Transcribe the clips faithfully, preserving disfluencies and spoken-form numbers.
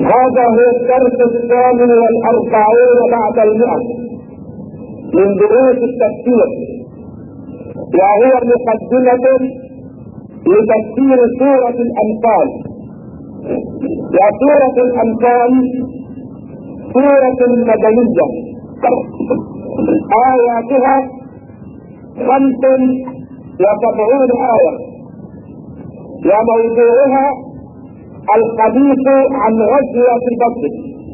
هذا هو الدرس الثامن والأربعون بعد المئة من دروس التفسير، وهو مقدمة لتفسير سورة الأنفال. وسورة الأنفال سورة مدنية آياتها خمس وسبعون آية، وموضوعها الحديث عن غزوة بدر.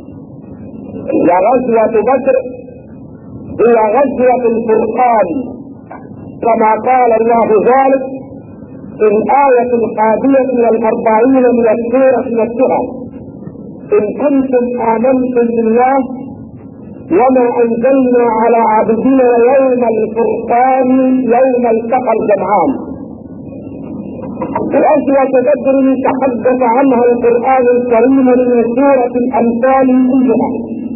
وغزوة بدر هي غزوة الفرقان كما قال الله ذلك في الآية الحادية والأربعين من السورة نفسها: إن كنتم آمنتم بالله وما أنزلنا على عبدنا يوم الفرقان يوم التقى الجمعان. غزوة بدر تحدث عنها القرآن الكريم من سورة الأنفال كلها،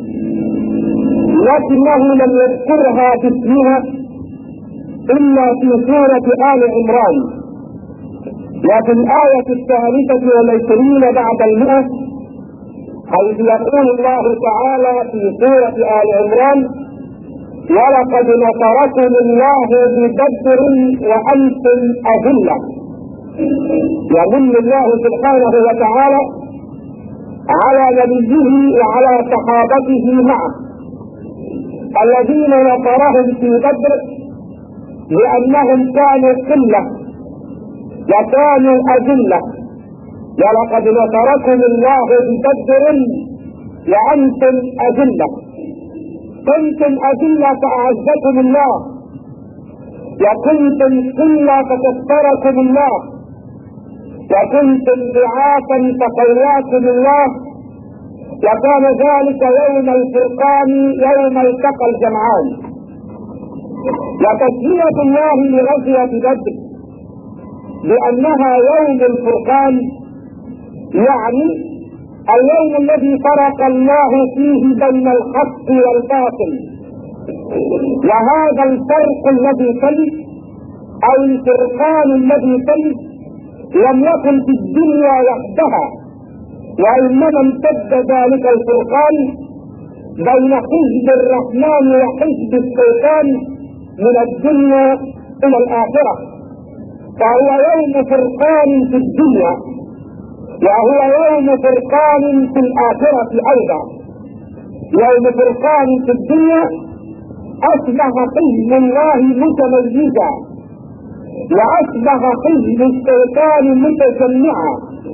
لكنه لم يذكرها باسمها إلا في سورة آل عمران. وفي الآية الثالثة والعشرين بعد المئة حيث يقول الله تعالى في سورة آل عمران: ولقد نصركم الله ببدر وأنتم أذلة. يمن الله سبحانه وتعالى على نبيه وعلى صحابته معه الذين نصرهم في بدر لأنهم كانوا قلة وكانوا أذلة. ولقد نصركم الله ببدر وأنتم أذلة. كنتم أذلة فأعزكم الله، وكنتم قلة فكثركم الله، وكنتم ضعافا فقواكم الله. وكان ذلك يوم الفرقان يوم التقى الجمعان. وتسمية الله لغزوة بدر لأنها يوم الفرقان يعني اليوم الذي فرق الله فيه بين الحق والباطل. وهذا الفرق الذي تم أو الفرقان الذي تم لم يكن في الدنيا وحدها، وإنما امتد ذلك الفرقان بين حزب الرحمن وحزب الشيطان من الدنيا إلى الآخرة. فهو يوم فرقان في الدنيا وهو يوم فرقان في الآخرة أيضا. يوم فرقان في الدنيا أصبح حزب الله متميزا، وأصبح حزب الشيطان متجمعا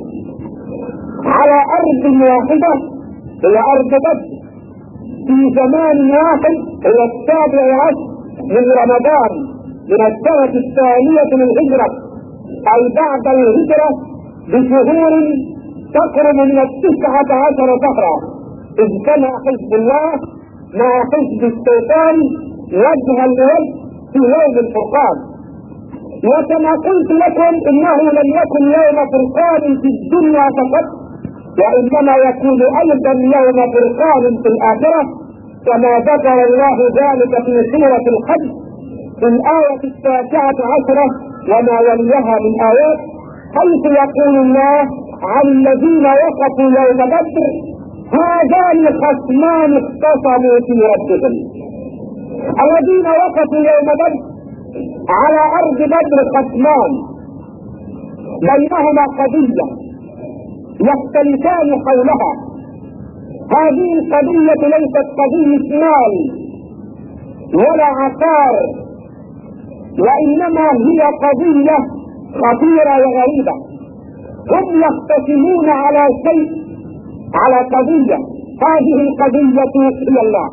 على أرض واحدة هي أرض بدر في زمان واحد هو السابع عشر من رمضان من السنة الثانية من الهجرة، أي بعد الهجرة بشهور تقرب من التسعة عشر شهرا، اجتمع حزب الله مع حزب الشيطان وجها لوجه في يوم الفرقان. وكما قلت لكم انه لم يكن يوم فرقان في الدنيا فقط، وانما يكون ايضا يوم فرقان في الاخره، كما ذكر الله ذلك في سوره الحج في الايه التاسعه عشره وما يليها من ايات، حيث يقول الله عن الذين وقفوا يوم بدر: هذان خصمان اختصموا في ربهم. الذين وقفوا يوم بدر على أرض بدر خصمان بينهما قضية يختلفان حولها. هذه القضية ليست قضية مال ولا عقار، وإنما هي قضية خطيرة وغريبة. هم يختصمون على شيء، على قضية، هذه القضية هي الله.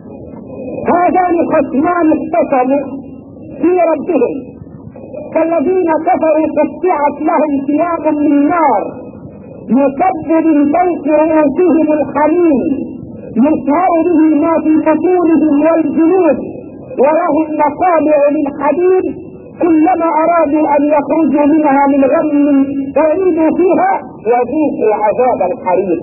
هذان خصمان اختصموا في ربهم، فالذين كفروا قطعت لهم ثياب من نار يكب من فوق رؤوسهم الحميم يسهر به ما في بطونهم والجلود، ولهم مقامع من حديد كلما ارادوا ان يخرجوا منها من غم اعيدوا فيها وذوقوا عذاب الحريق.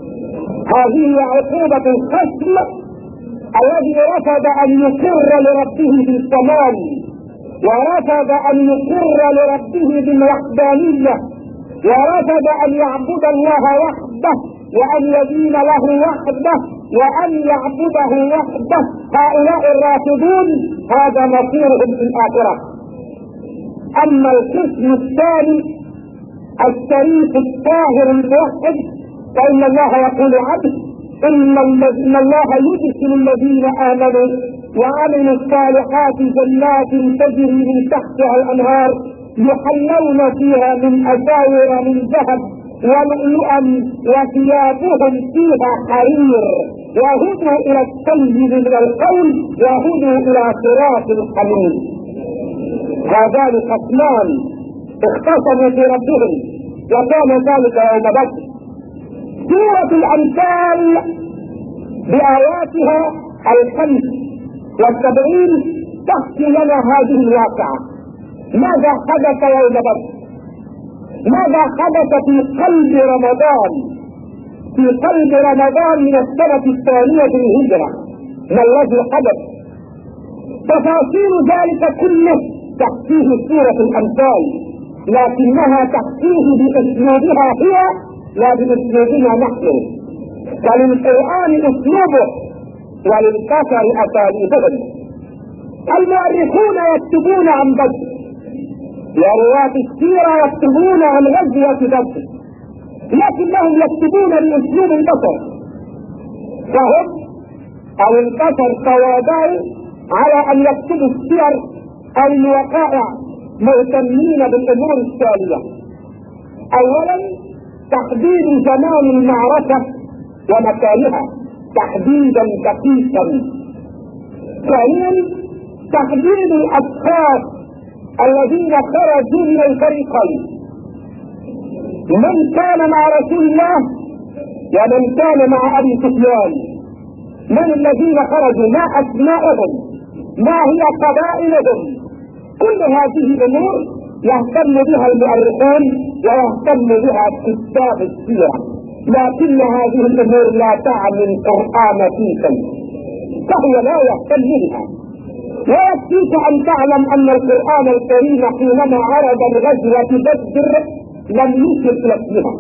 هذه عقوبة الخصم الذي رفض ان يقر لربه بالتمام، ورفض ان يقر لربه بالوحدانية، ورفض ان يعبد الله وحده وأن يدين له وحده وأن يعبده وحده، هؤلاء الرافضون هذا مصيرهم في الآخرة. أما القسم الثاني الشريف الطاهر الموحد فإن الله يقول عبد إن الله يدخل الذين آمنوا وعملوا الصالحات جنات تجري من تحتها الأنهار يحلون فيها من أساور من ذهب ولؤلؤا وثيابهم فيها حرير وهدوا إلى الطيب من القول وهدوا إلى صراط الحميد. هذان خصمان اختصموا في ربهم وكان ذلك يوم بدر. سورة الأنفال بآياتها الخمس والسبعين تحكي لنا هذه الواقعة. ماذا حدث يوم بدر؟ ماذا حدث في قلب رمضان في قلب رمضان من السنة الثانية للهجرة؟ ما الذي حدث؟ تفاصيل ذلك كله تحكيه سورة الأنفال، لكنها تحكيه بأسلوبها هي لا بأسلوبنا نحن. وللقرآن أسلوبه وللبشر أساليبهم. المؤرخون يكتبون عن بدر ورواة السيرة يكتبون عن غزوة بدر، لكنهم يكتبون بأسلوب البشر، فهم أو البشر تواضعوا على أن يكتبوا السير أو الوقائع مهتمين بالأمور التالية: أولا تحديد زمان المعركة ومكانها تحديدا دقيقا. ثانيا تحديد الأشخاص الذين خرجوا من الفريقين، من كان مع رسول الله ومن كان مع أبي سفيان، من الذين خرجوا، ما أسماؤهم، ما هي قبائلهم. كل هذه الأمور يهتم بها المؤرخون ويهتم بها كتاب السيرة، لكن هذه الأمور لا تعني القرآن فيكم، فهو لا يهتم بها. ويكفيك أن تعلم أن القرآن الكريم حينما عرض الغزوة بدر لم يشر إلى اسمها.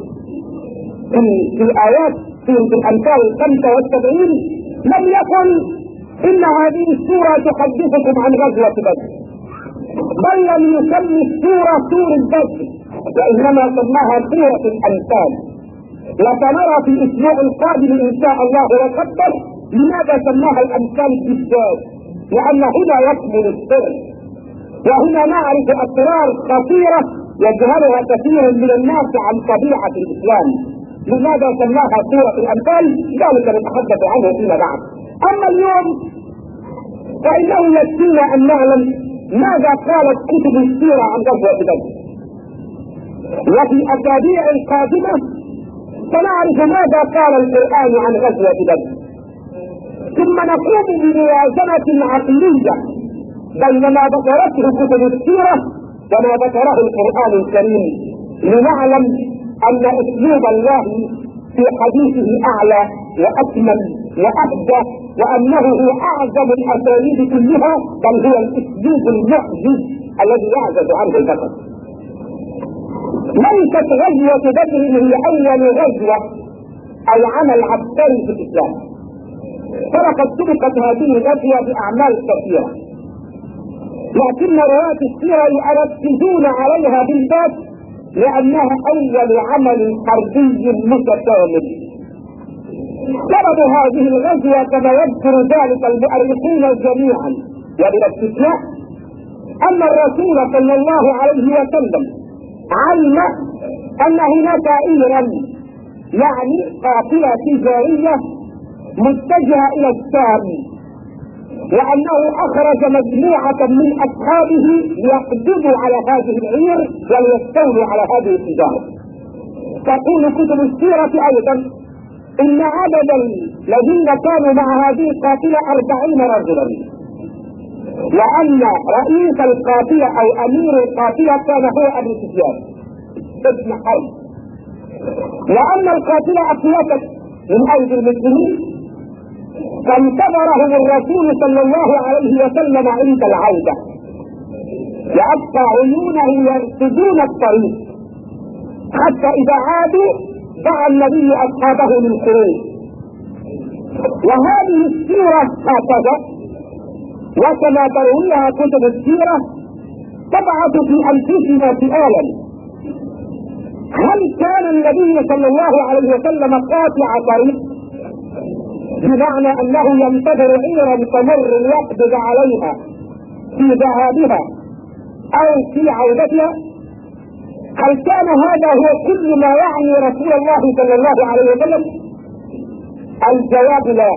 في الآيات سورة الأنفال الخمسة والسبعين لم يقل إن هذه السورة تحدثكم عن غزوة بدر، بل لم يسمي السورة سورة بدر، وإنما سماها سورة الأنفال. وسنرى في الأسبوع القادم إن شاء الله وقدر لماذا سماها الأنفال بالذات، لأن هنا يكمن السر، وهنا نعرف أسرار خطيرة يجهلها كثير من الناس عن طبيعة الإسلام. لماذا سماها سورة الأنفال؟ ذلك نتحدث عنه فيما بعد. أما اليوم فإنه يكفينا أن نعلم ماذا قالت كتب السيرة عن غزوة بدر، وفي الأسابيع القادمة سنعرف ماذا قال القرآن عن غزوة بدر، ثم نقوم بموازنة عقلية بين ما ذكرته كتب السيرة وما ذكره القرآن الكريم، لنعلم أن أسلوب الله في حديثه أعلى وأكمل وأهدى، وأنه هو أعظم الأساليب كلها، بل هو الأسلوب المعجز الذي يعجز عنه البشر. ليست غزوة بدر هي أول غزوة أو عمل عسكري في الإسلام، فلقد سبقت هذه الغزوة بأعمال كثيرة، لكن رواة السيرة يركزون عليها بالذات لأنها أول عمل حربي متكامل. سبب هذه الغزوة كما يذكر ذلك المؤرخون جميعا وبلا استثناء أن الرسول صلى الله عليه وسلم علم أن هناك إيرا، يعني قافلة تجارية متجهة إلى الشام، وأنه أخرج مجموعة من أصحابه ليقبضوا على هذه العير وليستولوا على هذه التجارة. تقول كتب السيرة أيضا إن عدد الذين كانوا مع هذه القافلة أربعين رجلا، وأن رئيس القافلة أو أمير القافلة كان هو أبو سفيان ابن حرب، وأن القافلة أفلتت من أيدي المسلمين، فانتظرهم الرسول صلى الله عليه وسلم عند العودة، وأبقى عيونه يرصدون الطريق، حتى إذا عادوا دعا النبي أصحابه للخروج. وهذه السيرة هكذا، وكما ترويها كتب السيرة تبعث في أنفسنا سؤالا: هل كان النبي صلى الله عليه وسلم قاطع طريق؟ بمعنى أنه ينتظر عيرا تمر يقبض عليها في ذهابها أو في عودتها؟ هل كان هذا هو كل ما يعني رسول الله صلى الله عليه وسلم؟ الجواب لا.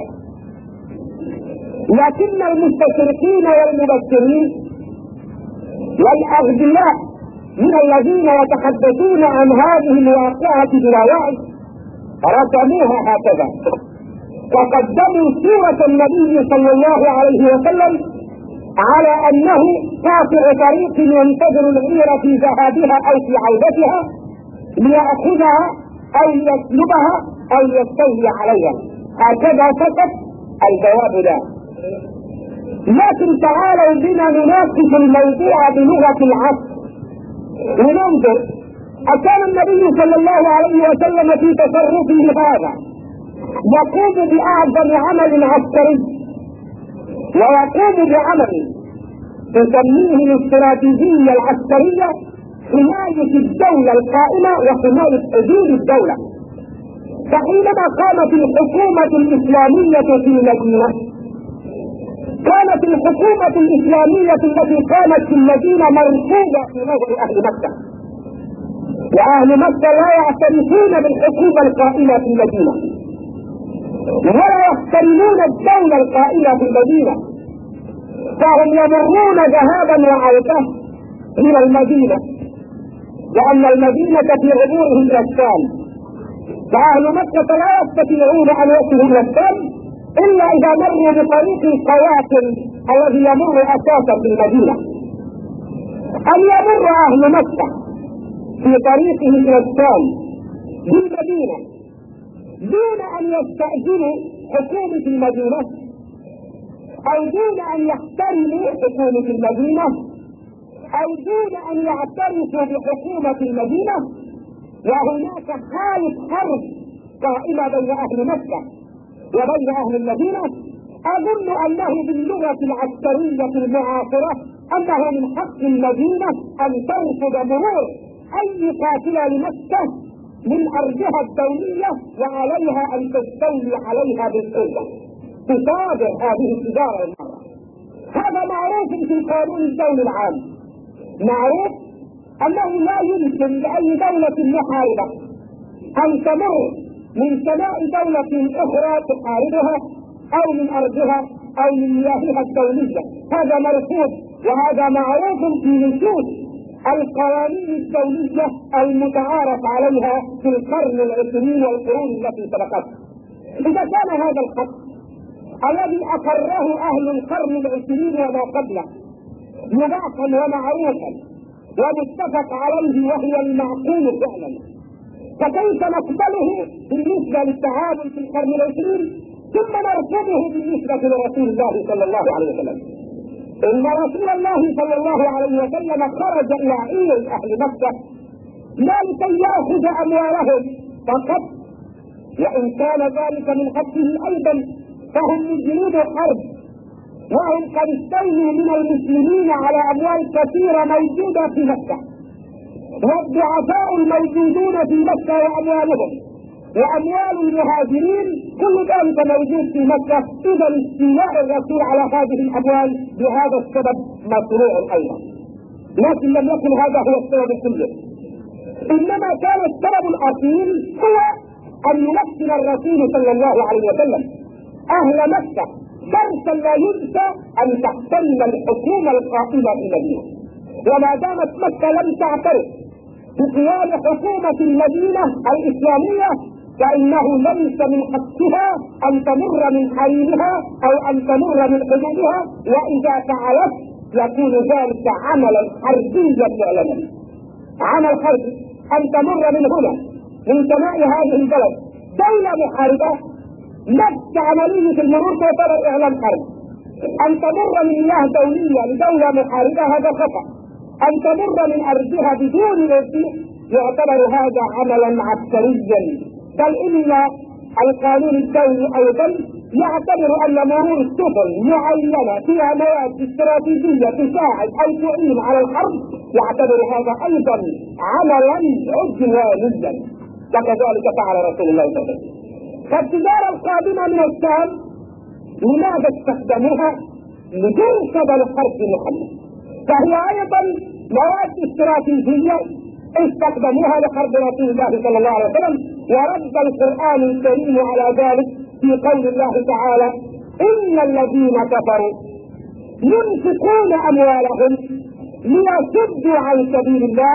لكن المستشرقين والمبشرين والأغبياء من الذين يتحدثون عن هذه الواقعة بلا وعي رسموها هكذا، وقدموا سيرة النبي صلى الله عليه وسلم على أنه قاطع طريق ينتظر العير في ذهابها أو في عودتها ليأخذها أو يسلبها أو يستولي عليها، هكذا فقط. الجواب لا. لكن تعالوا بنا نناقش الموضوع بلغة العصر وننظر: أكان النبي صلى الله عليه وسلم في تصرفه هذا يقوم بأعظم عمل عسكري ويقوم بعمل تسميه الاستراتيجية العسكرية حماية الدولة القائمة وحماية حدود الدولة؟ فحينما قامت الحكومة الإسلامية في المدينة، كانت الحكومة الإسلامية التي قامت في المدينة مرفوضة في نظر أهل مكة، وأهل مكة لا يعترفون بالحكومة القائمة في المدينة ولا يحترمون الدولة القائمة في المدينة، فهم يمرون ذهابا وعودة إلى المدينة، لأن المدينة في عبورهم إلى الشام، فأهل مكة لا يستطيعون أن يصلوا إلى الشام إلا إذا مروا بطريق القوافل الذي يمر أساسا بالمدينة. أن يمر أهل مكة في طريقه إلى الشام بالمدينة دون أن يستأذنوا حكومة المدينة أو دون أن يحترموا حكومة المدينة أو دون أن يعترفوا بحكومة المدينة، وهناك حالة حرب قائمة بين أهل مكة وبين أهل المدينة، أظن أنه باللغة العسكرية المعاصرة أنه من حق المدينة أن ترفض مرور أي قافلة لمكة من أرضها الدولية وعليها أن تستولي عليها بالقوة، تصادر هذه التجارة المرة. هذا معروف في القانون الدولي العام، معروف أنه لا يمكن لأي دولة محاربة أن تمر من سماء دولة أخرى تحاربها أو من أرضها أو من مياهها الدولية، هذا مرفوض، وهذا معروف في نصوص القوانين الدولية المتعارف عليها في القرن العشرين والقرون التي سبقته. إذا كان هذا الحق الذي أقره أهل القرن العشرين وما قبله مباحا ومعروفا ومتفق عليه وهو المعقول فعلا، فكيف نقبله بالنسبة للتعامل في القرن العشرين ثم نرفضه بالنسبة لرسول الله صلى الله عليه وسلم؟ إن رسول الله صلى الله عليه وسلم خرج إلى عير أهل مكة لا لكي يأخذ أموالهم فقط، وإن كان ذلك من حقه أيضا، فهم من جنود الحرب وهم قد استولوا من المسلمين على أموال كثيرة موجودة في مكة، والضعفاء الموجودون في مكة وأموالهم وأموال المهاجرين كل ذلك موجود في مكة. إذا استيلاء الرسول على هذه الأموال بهذا السبب مشروع أيضا، لكن لم يكن هذا هو السبب كله، إنما كان السبب الأصيل هو أن يمكن الرسول صلى الله عليه وسلم أهل مكة درسا لا ينسى أن تحتل الحكومة القائمة في المدينة، وما دامت مكة لم تعترف بقيام حكومة المدينة الإسلامية فإنه ليس من حقها أن تمر من حريمها أو أن تمر من حدودها، وإذا فعلت يكون ذلك عملا حربيا فعلا، عمل حربي أن تمر من هنا من سماء هذه البلد دولة محاربة، نفس عملية المرور تعتبر إعلان حرب. أن تمر من مياه دولية لدولة محاربة هذا خطأ، أن تمر من أرضها بدون إذن يعتبر هذا عملا عسكريا بل إن القانون الدولي أيضا يعتبر أن مرور السفن معينة فيها مواد استراتيجية تساعد أو تعين على الحرب يعتبر هذا أيضا عملا عدوانيا، وكذلك فعل رسول الله صلى الله عليه وسلم. فالتجارة القادمة من الشام لماذا استخدموها؟ لتنصب لحرب محمد، فهي أيضا مواد استراتيجية استخدموها لحرب رسول الله صلى الله عليه وسلم. ورد القرآن الكريم على ذلك في قول الله تعالى: إن الذين كفروا ينفقون أموالهم ليصدوا عن سبيل الله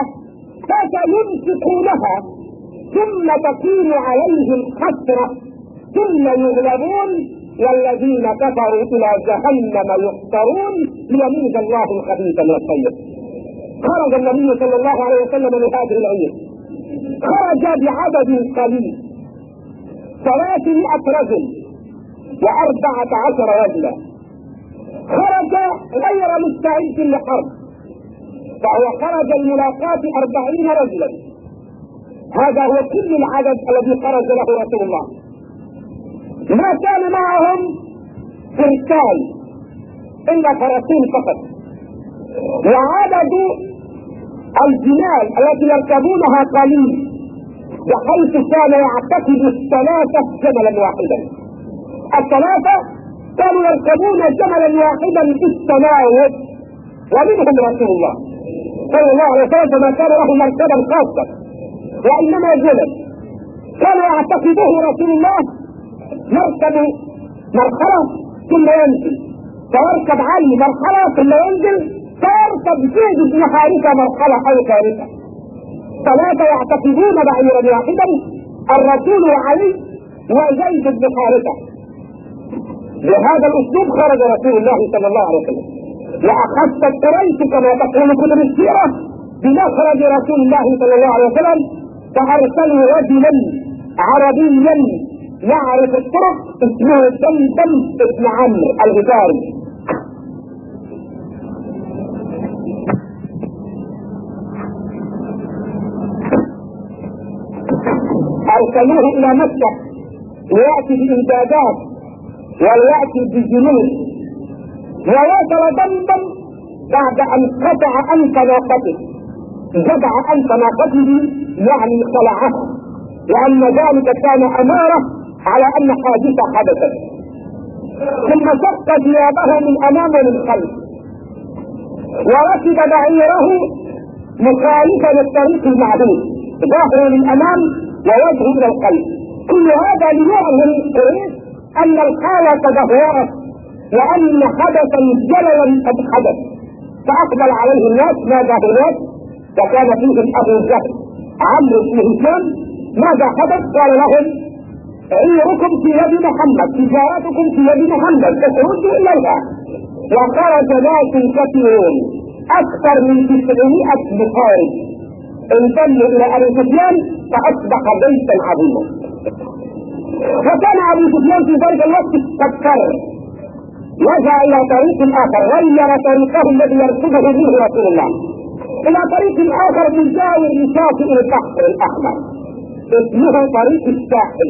فسينفقونها ثم تكون عليهم حسرة ثم يغلبون والذين كفروا إلى جهنم يحشرون ليميز الله الخبيث من الطيب. خرج النبي صلى الله عليه وسلم لهذه العير، خرج بعدد قليل ثلاثمائة رجل وأربعة عشر رجلا، خرج غير مستعد للحرب، فهو خرج لملاقاة أربعين رجلا. هذا هو كل العدد الذي خرج له رسول الله. ما كان معهم فرسان إلا فرسين فقط، وعدد الجمال التي يركبونها قليل، بحيث كان يعتقد الثلاثة جملا واحدا. الثلاثة كانوا يركبون جملا واحدا في التناوب، ومنهم رسول الله صلى الله عليه وسلم ما كان له مركبا خاصا وإنما جمل كان يعتقده رسول الله يركب مرحلة ثم ينزل، فيركب علي مرحلة ثم ينزل، فيركب زيد بن حارثة مرحلة أو ثالثة. ثلاثة يعتقدون بعيرا واحدا، الرسول وعلي وزيد بن حارثة. بهذا الأسلوب خرج رسول الله صلى الله عليه وسلم. وأخذت قريش كما تقول كتب السيرة بمخرج رسول الله صلى الله عليه وسلم، فأرسلوا رجلا عربيا يعرف الطرق اسمه دمدم بن عمرو الغفاري. أرسلوه إلى مكة ليأتي بإمدادات وليأتي بجنود، ووصل دمدم بعد أن قطع أنف ناقته، جدع أنف ناقته يعني خلعه، لأن ذلك كان أمارة على أن حادثة حدثت. ثم شق ثيابه من أمام ومن خلف، وركب بعيره مخالفا للطريق المعدود، ظهره للأمام ووجهه إلى الخلف. كل هذا ليعلم قريش أن الحالة تدهورت وأن حدثا جللا قد حدث. فأقبل عليه الناس: ماذا هناك؟ وكان فيهم أبو جهل عمرو بن هشام. ماذا حدث؟ قال لهم: عيركم في يد محمد، تجارتكم في يد محمد، تخرجوا إليها. وخرج ناس كثيرون أكثر من تسعمائة بخارج انضموا إلى أبي سفيان فأصبح بيتا عظيما. وكان أبو سفيان في ذلك الوقت قد كرر، رجع إلى طريق آخر، غير طريقه الذي يرصده به رسول الله إلى طريق آخر مجاور لشاطئ البحر الأحمر اسمه طريق الساحل.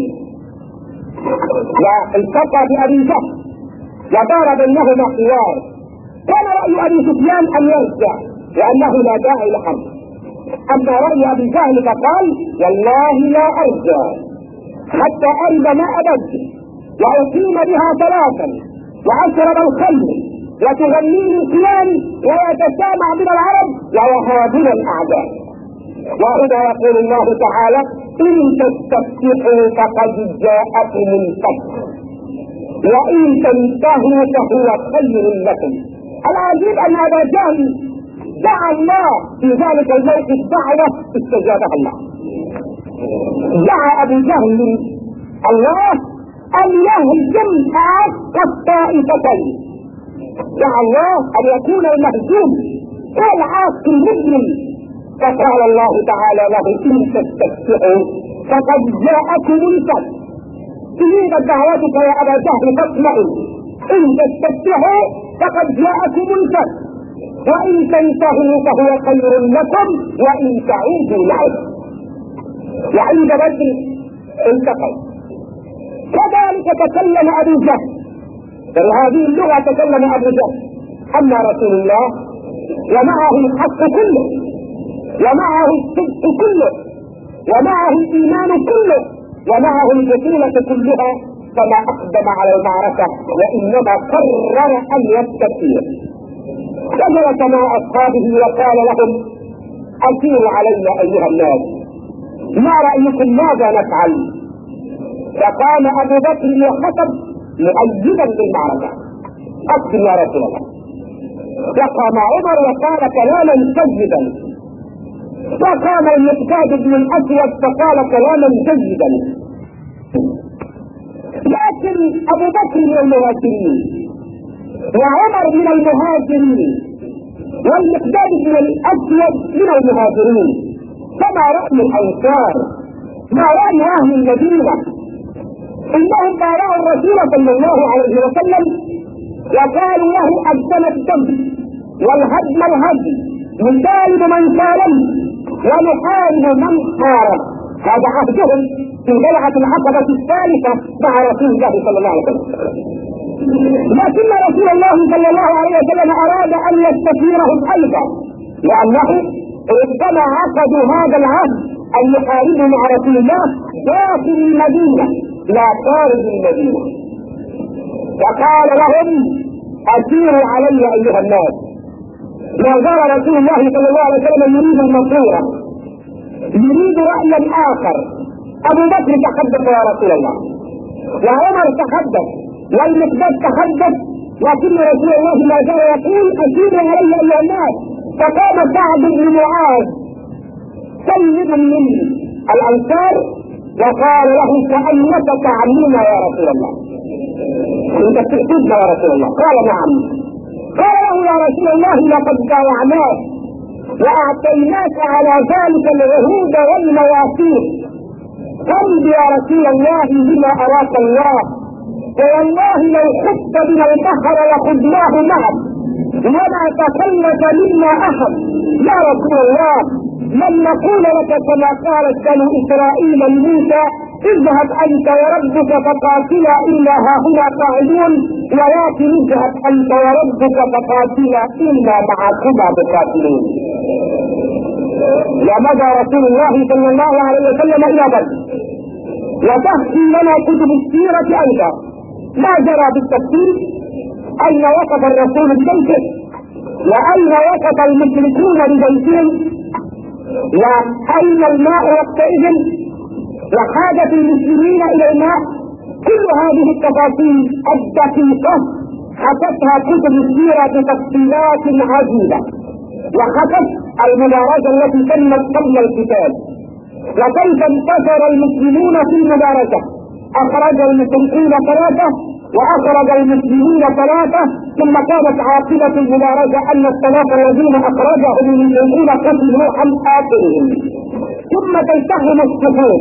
والتقى بأبي جهل ودار بينهما حوار. كان رأي أبي سفيان أن يرجع لأنه لا داعي لحرب، أما رأي أبي جهل فقال: والله لا أرجع حتى أرد ماء بدر وأقيم بها ثلاثا وأشرب الخمر وتغنيه القيام ويتسامع من العرب ويهابون الأعداء. وهنا يقول الله تعالى: إن تستفتحوا فقد جاءكم الفتح وإن تنتهوا فهو خير لكم. العجيب أن أبا جهل دعا الله في ذلك الموقف دعوة استجابها الله. دعا أبو جهل الله أن يهزم أعز الطائفتين، دعا الله أن يكون المهزوم هو العاص المجرم. فقال الله تعالى له: إن تستفتحوا فقد جاءكم الفتح. تريد دعوتك يا أبا جهل فاسمعوا: إن تستفتحوا فقد جاءكم الفتح وإن تنتهوا فهو خير لكم وإن تعودوا نعود. وعند بدر التقوا. كذلك تكلم ابو جهل، بهذه اللغة تكلم ابو جهل. اما رسول الله ومعه الحق كله ومعه الصدق كله ومعه الايمان كله ومعه البطولة كلها، فما اقدم على المعركة وانما قرر ان يستسير. فجلس مع اصحابه وقال لهم: اسيروا علينا ايها الناس، ما رايكم ماذا نفعل؟ فقام ابو بكر وخطب مؤيدا بالمعركة: اقسم يا رسول الله. وقام عمر وقال كلاما سيدا، وقام المقداد بن الاسود فقال كلاما جيدا. لكن ابو بكر من المهاجرين وعمر من المهاجرين والمقداد بن الاسود من المهاجرين، فما راي الانصار؟ ما راي اهل المدينه؟ انهم بايعوا الرسول صلى الله عليه وسلم وقالوا له: الدم الدم والهدم الهدم، نسالم من سالم ونحارب من حارب. هذا عهدهم في بيعة العقبة الثالثة مع رسول الله صلى الله عليه وسلم. لكن رسول الله صلى الله عليه وسلم اراد ان يستثيرهم ايضا، لانه ربما عقدوا هذا العهد ان يحاربوا مع رسول الله داخل المدينة لا خارج المدينة. فقال لهم: اسيروا علي ايها الناس. ما زال رسول الله صلى الله عليه وسلم يريد المنصورة، يريد رأيا اخر. ابو بكر تحدث يا رسول الله، وعمر تحدث، والمقداد تحدث، لكن رسول الله ما زال يقول: اسيروا علي ايها الناس. فقام سعد بن معاذ سيد من الانصار وقال له: كأنك تعلمنا يا رسول الله، انت تحدثنا يا رسول الله. قال: نعم. قال له: يا رسول الله لقد بايعناك واعطيناك على ذلك العهود والمواثيق، قل يا رسول الله بما اراك الله، والله لو خفت بنا البحر لخذناه معك وما تخلف منا احد. يا رسول الله لن نقول لك كما قالت بنو اسرائيل لموسى: اذهب انت وربك فقاتلا الا هاهنا قاعدون، ولكن اذهب انت وربك فقاتلا الا معكما مقاتلون. ومضى رسول الله صلى الله عليه وسلم الى بدر، وتحكي لنا كتب السيرة ايضا ما جرى بالتفصيل، اين وقف الرسول ببيته، واين وقف المشركون ببيتهم، واين الماء وقتئذ، وحاجة المسلمين الى الماء. كل هذه التفاصيل الدقيقة حكتها كتب السيرة بتفصيلات عجيبة، وحكت المبارزة التي تمت قبل القتال، وكيف انتصر المسلمون في المبارزة. اخرج المشركين ثلاثة واخرج المسلمين ثلاثة، ثم كانت عاقبة المبارزة ان الثلاثة الذين اخرجهم المسلمون قتلوا عن اخرهم. ثم تلتهم الصفوف،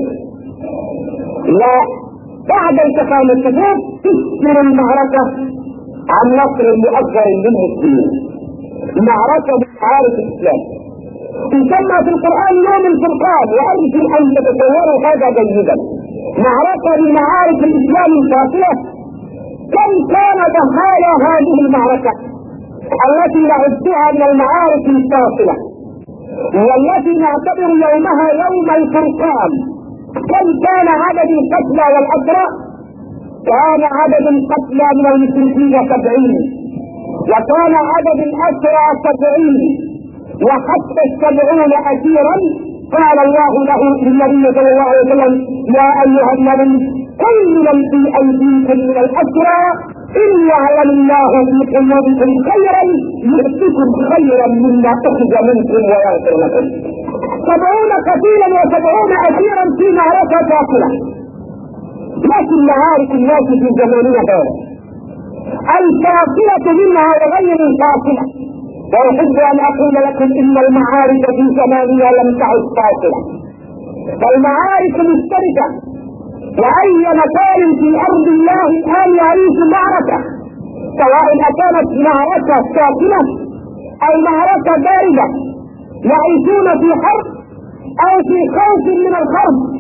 وبعد التقام الصفوف تسر المعركة عن نصر مؤجر للمسلمين، معركة بمعارك الاسلام تسمى في القرآن يوم الفرقان، وارجو ان تتصوروا هذا جيدا. معركة بمعارك الاسلام الفاصلة. كم كان ضحايا هذه المعركة التي نعدها من المعارك الفاصلة والتي نعتبر يومها يوم الفرقان؟ كم كان عدد القتلى والأسرى؟ كان عدد القتلى من المشركين سبعين، وكان عدد الأسرى سبعين، وحتى السبعون أسيرا. قال الله له للنبي صلى الله عليه وسلم: يا أيها النبي كل من في أيديكم من الأسرى إن يعلم الله في قلوبكم خيرا يؤتكم خيرا مما أخذ منكم ويغفر لكم. سبعون قتيلا وسبعون أسيرا في معركة فاصلة. لكن معارك الناس في زماننا هذا الفاصلة منها وغير الفاصلة. وأحب أن أقول لكم إن المعارك في زماننا لم تعد فاصلة، فالمعارك مشتركة، وأي مكان في أرض الله الآن يعيش معركة، سواء أكانت معركة ساخنة أو معركة باردة، يعيشون في حرب أو في خوف من الحرب.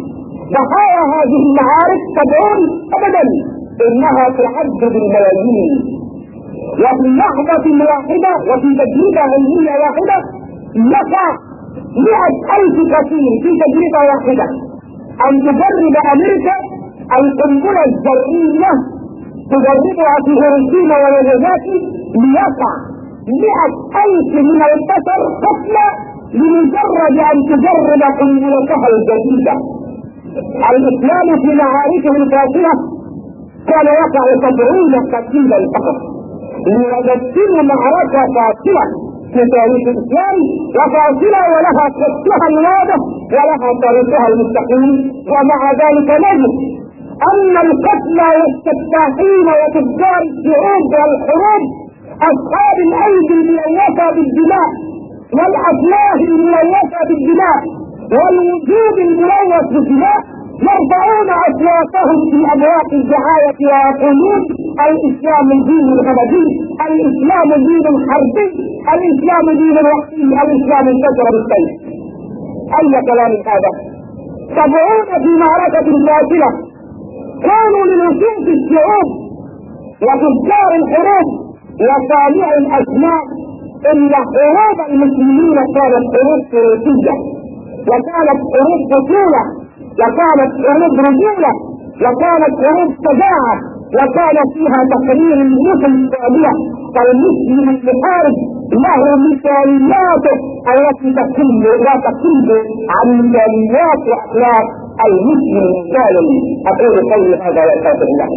ضحايا هذه المعارك سبعون ابدا، انها تعد بالملايين. وفي لحظة واحدة وفي تجربة علمية واحدة يقع مئة ألف قتيل في تجربة واحدة. أن تجرب أمريكا القنبلة الذرية تجربها في هيروشيما وناجازاكي ليقع مئة ألف من البشر قتلى لمجرد أن تجرب قنبلتها الجديدة. الإسلام في معاركه الفاصلة كان يقع سبعين قتيلا فقط ليمثل معركة فاصلة في تاريخ الإسلام، وفاصلة ولها خطها الواضح ولها طريقها المستقيم. ومع ذلك نجد أن القتلى والسفاحين وتجار الشعوب والحروب أصحاب الأيدي الملوثة بالدماء والأفواه الملوثة بالدماء والوجود الملوث بالدماء يرفعون أصواتهم في أبواب الدعاية ويقولون الإسلام دين الغبي، الإسلام دين حربي، الإسلام دين وحشي، الإسلام انتشر بالسيف. أي كلام هذا؟ سبعون في معركة فاصلة كانوا لنصوص الشعوب وتجار الحروب وصانع الأسماء. إن حروب المسلمين كانت حروب سياسية، وكانت حروب بطولة، وكانت حروب رجولة، وكانت حروب شجاعة، وكان فيها تقرير النصوص الإسلامية. فالمسلم المحارب له مثالياته التي تقل لا تقل عن مثاليات وأخلاق المسلم المثالي. أقول قولي هذا وأستغفر الله.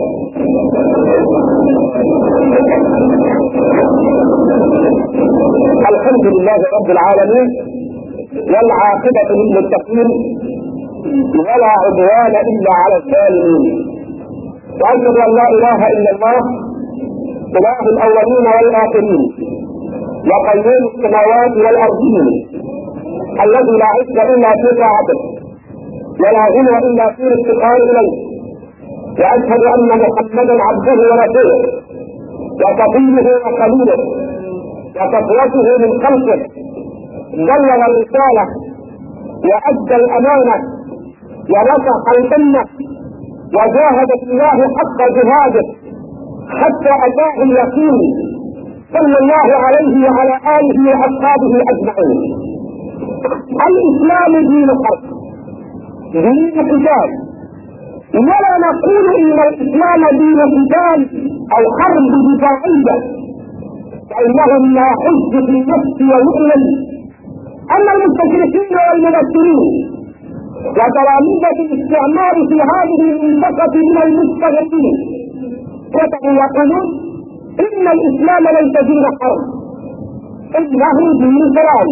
الحمد لله رب العالمين، والعاقبة للمتقين، ولا عدوان إلا على الظالمين. وأشهد أن لا إله إلا الله إله الأولين والآخرين وقيوم السماوات والأرضين الذي لا عز إلا في طاعته ولا غنى إلا في الافتقار إليه. وأشهد أن محمدا عبده ورسوله وصفيه وخليله وصفوته من خلقه، بلغ الرسالة وأدى الأمانة ونصح الأمة وجاهد في الله حق جهاده حتى أتاه اليقين، صلى الله عليه وعلى آله وأصحابه أجمعين. الإسلام دين حرب، دين قتال، ولا نقول إن الإسلام دين قتال أو حرب دفاعية، فإنه لا حج في النفس ويؤمن أن المستشرقين والمبشرين وتلاميذ الاستعمار في هذه المنطقة من المستغربين كتبوا يقولون إن الإسلام ليس دين حرب، إنه دين سلام.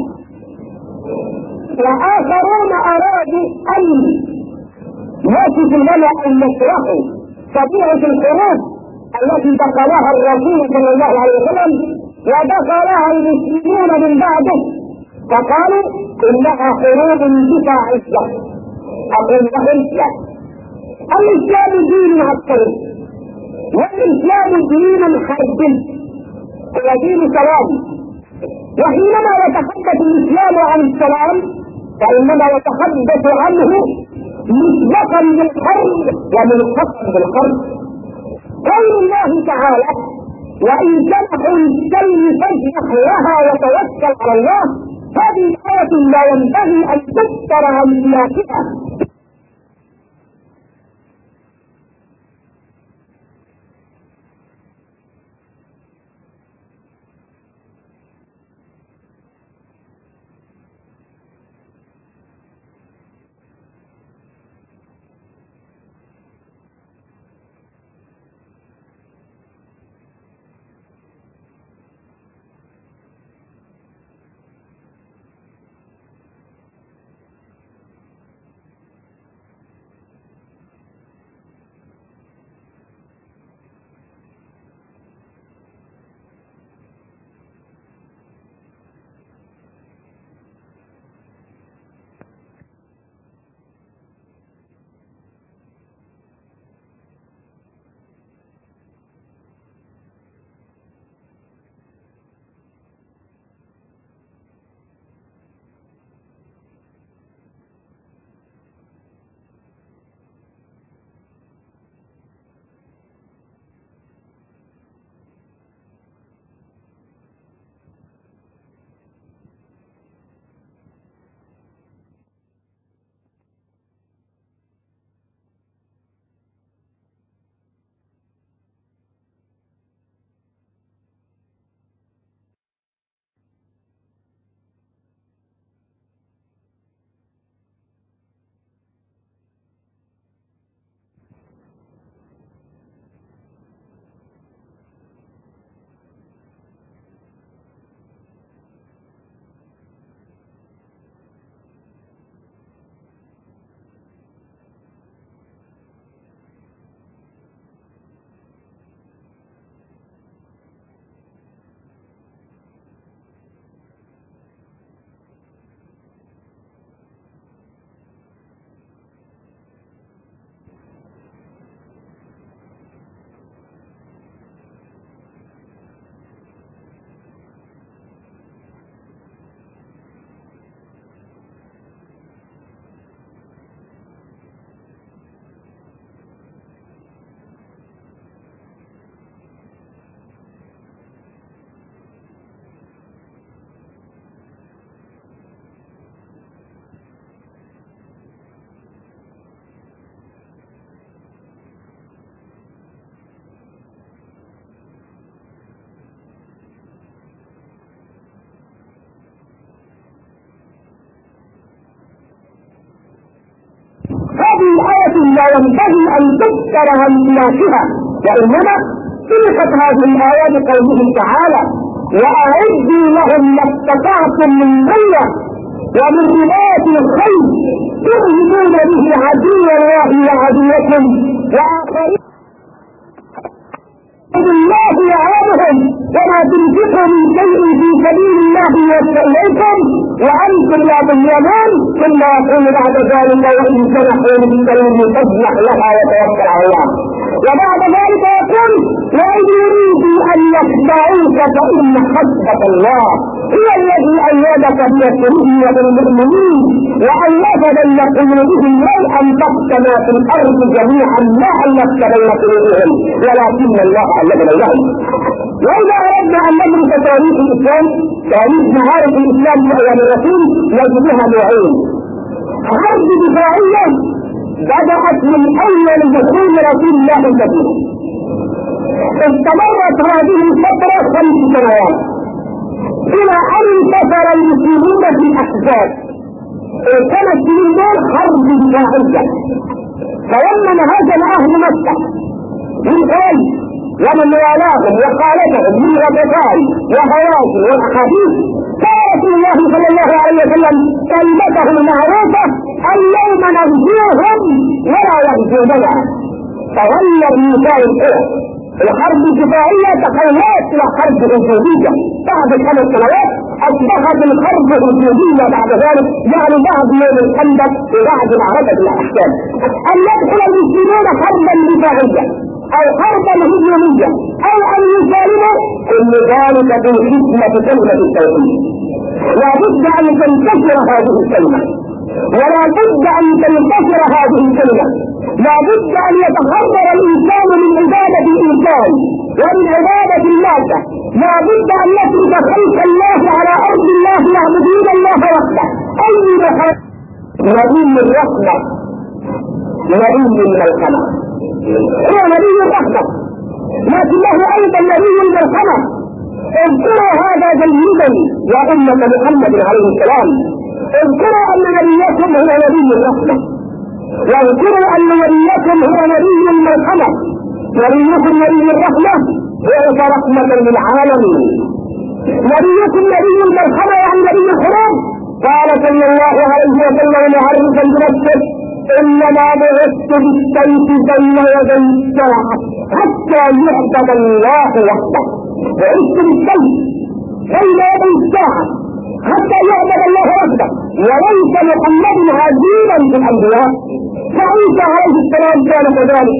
وآخرون أرادوا أن يصفوا لنا أن نشرحوا طبيعة الحروب التي دخلها الرسول صلى الله عليه وسلم ودخلها المسلمون من بعده، فقالوا إنها حروب دفاعية. أقول لهم لا، الإسلام دين عسكري والإسلام دين حربي، هو دين سلام. وحينما يتحدث الإسلام عن السلام فإنما يتحدث عنه مسبقا بالحرب وملحقا بالحرب. قول الله تعالى وإن جنحوا للسلم فاجنح لها وتوكل على الله، هذه آية لا ينبغي أن تذكر عن سياقها. لا ينبغي أن تذكر همسياتها، وإنما سلكت هذه الآيات بقوله تعالى: وأعدوا لهم ما استطعتم من قوة ومن رباط الخيل ترهبون به عدو الله وعدوكم وآخرين الله يعلمهم وما تنفقوا من شيء في سبيل الله يوفى إليكم وأنتم لا تظلمون، ثم يقول بعد ذلك: وإن سنحوا بالسلام فاسمح لها وتوكل على الله. وبعد ذلك يقول: وإن يريدوا أن يخدعوك فإن حسبك الله هو الذي أيدك بنصره وبالمؤمنين وألف بين قلوبهم لو أنفقت ما في الأرض جميعا ما ألفت بين قلوبهم ولكن الله ألف بينهم. وإذا أردنا أن ندرس تاريخ الإسلام، تاريخ معارك الإسلام في أيام الرسول، نجدها نوعين: حرب دفاعية بدأت من أول دخول رسول الله المدينة، استمرت هذه الفترة خمس سنوات إلى أن انتصر المسلمون في الأحزاب. كانت في دور حرب دفاعية، فلما هزم أهل مكة من قريش ومن والاهم وخالفهم من غطفان وهوازن والأحاديث، قال رسول الله صلى الله عليه وسلم كلمته المعروفة: اليوم نغزوهم ولا يغزوننا. تغير ميزان الأمور، الحرب الدفاعية تحولت إلى حرب هجومية. بعد خمس سنوات أصبحت الحرب هجومية بعد ذلك، يعني بعد يوم الخندق وبعد معركة الأحزاب. أن يدخل المسلمون حربا دفاعية أو حربا هجومية أو أن يسالموا، كل ذلك بحكمة كلمة التوحيد. لا بد أن تنتشر هذه الكلمة، ولا بد أن تنتشر هذه الكلمة. لا بد أن يتحرر الإنسان من عبادة الإنسان ومن عبادة المادة. لا بد أن نترك خلق الله على أرض الله يعبدون الله وحده. أي نبي من الرحمة، نبي من الخلق، هو نبي الرحمة لكنه أيضا نبي المرحمة. اذكروا هذا جيدا يا أمة محمد عليه السلام، اذكروا أن نبيكم هو نبي الرحمة، واذكروا أن نبيكم هو نبي المرحمة. نبيكم نبي الرحمة بعث رحمة للعالمين. نبيكم نبي المرحمة يعني نبي الحروب. قال صلى الله عليه وسلم معرفا بنفسه: إنما بعثت بالسيف بين يدي الساعة حتى يعبد الله وحده. بعثت بالسيف بين يدي الساعة حتى يعبد الله وحده. وليس محمد عزيزا في الأنبياء، فعيسى عليه السلام كان كذلك.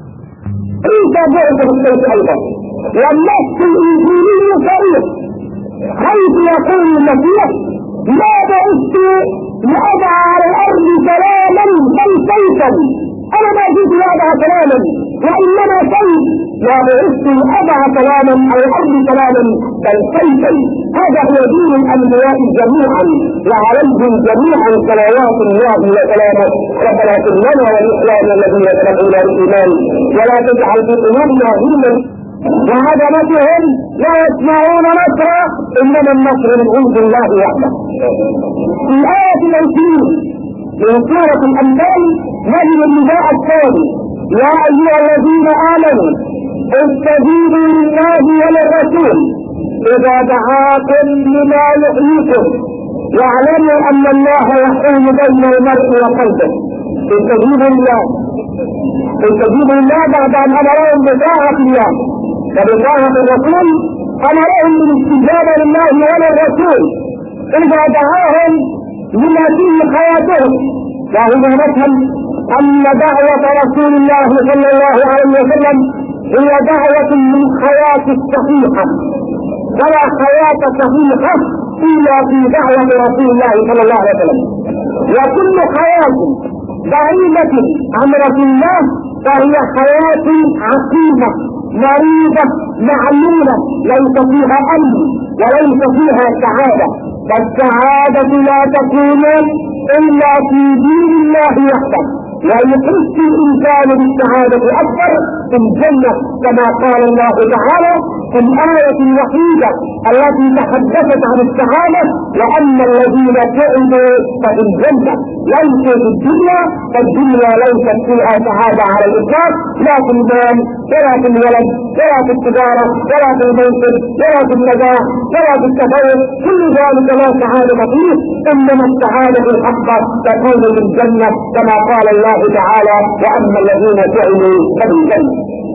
عيسى بعث بالسيف أيضا. والنص الإنجيلي صريح حيث يقول المسيح: ما بعثت لأضع على الأرض سلاما بل سيفا. أنا ما جئت لأضع سلاما وإنما سيف. ما بعثت لأضع سلاما على الأرض سلاما بل سيفا. هذا هو دين الأنبياء جميعا وعليهم جميعا صلوات الله وسلامه. ربنا اغفر لنا ولإخواننا الذين سبقونا بالإيمان ولا تجعل في قلوبنا غلا وعدمتهم لا يسمعون نصرا إنما النصر من عند الله وحده. في الآية العشرين من سورة الأنفال نجد النداء الثاني: يا أيها الذين آمنوا استجيبوا لله وللرسول إذا دعاكم لما يحييكم واعلموا أن الله يحول بين المرء وقلبه. استجيبوا لله، استجيبوا لله بعد أن أمرهم بطاعة الله وبطاعة الرسول. أمرهم بالاستجابة لله وللرسول إذا دعاهم لما فيه حياتهم. وهنا نفهم أن دعوة رسول الله صلى الله عليه وسلم هي دعوة من حياة الصحيحة، ولا حياة صحيحة إلا في دعوة رسول الله صلى الله عليه وسلم. وكل حياة بعيدة عن رسول الله فهي حياة عقيمة مريضة معلولة ليس فيها أمن وليس فيها سعادة. فالسعادة لا تكون إلا في دين الله وحده. ويحس الإنسان بالسعادة أكثر في الجنة كما قال الله تعالى: في الآية الوحيدة التي تحدثت عن السعادة، وأما الذين سعدوا ففي الجنة. ليسوا في الدنيا، فالدنيا ليست فيها سعادة على الإطلاق، لا في المال ولا في الولد ولا في التجارة ولا في المنصب ولا في النجاح ولا في التفوق، كل ذلك لا سعادة فيه، إنما السعادة الحقة تكون في الجنة كما قال الله تعالى: وأما الذين سعدوا ففي الجنة.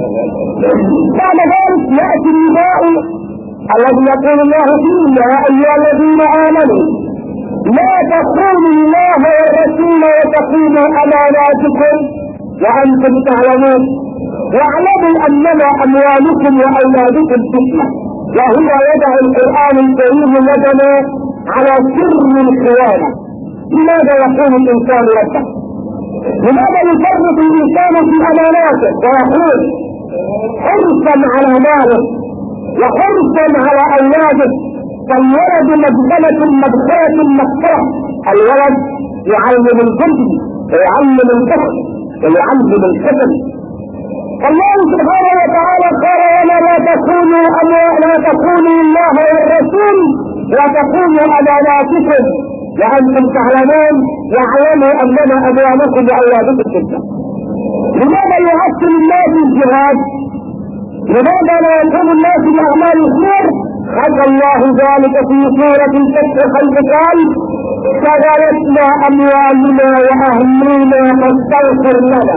بعد ذلك يأتي النداء الذي يقول الله فيه: يا أيها الذين آمنوا لا تخونوا الله والرسول وتخونوا أماناتكم وأنتم تعلمون واعلموا أنما أموالكم وأولادكم فتنة. وهو يدع القرآن الكريم يدنا على سر الخيانة. لماذا يكون الإنسان ربه؟ لماذا يفرط الإنسان في أماناته ويقول حرصا على ماله وحرصا على أولاده؟ فالولد مجبلة مدخلة مكسرة. الولد يعلم الجد ويعلم الكفر ويعلم الكسل. الله سبحانه وتعالى قال: ولا لا تكونوا لا تكونوا الله والرسول وتكونوا أماناتكم وأنتم تعلمون واعلموا أنما أموالكم وأولادكم فتنة. لماذا يعطل الناس الجهاد؟ لماذا لا يكون الناس بأعمال الخير؟ حكى الله ذلك في سورة الفتح حيث قال: شغلتنا أموالنا وأهلنا فاستغفر لنا.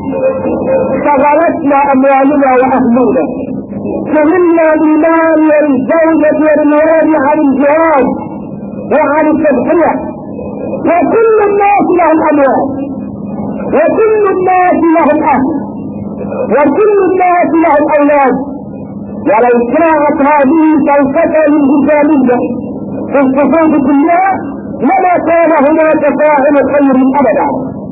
شغلتنا أموالنا وأهلنا، شغلنا بالمال والزوجة والولاد عن الجهاد وعن التضحية. وكل الناس لهم أموال وكل الناس لهم أهل وكل الناس لهم أولاد. ولو كانت هذه فلسفة انهزامية في الصفوف كلها لما كان هناك فاعل خير أبدا،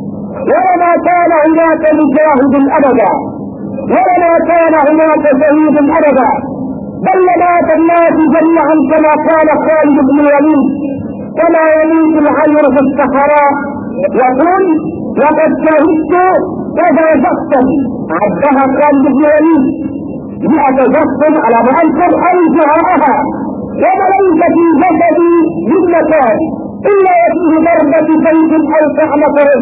ولما كان هناك مجاهد أبدا، ولما كان هناك شهيد أبدا، بل لمات الناس جميعا كما قال خالد بن الوليد: كما يميت العير في الصحراء. يقول: لقد شهدت كذا جثا، عدها خالد بن الوليد مئة جث على ما انكر انجهاءها، ومليس في جسدي من مكان الا وفيه ضربة سيف او طعنة رزق.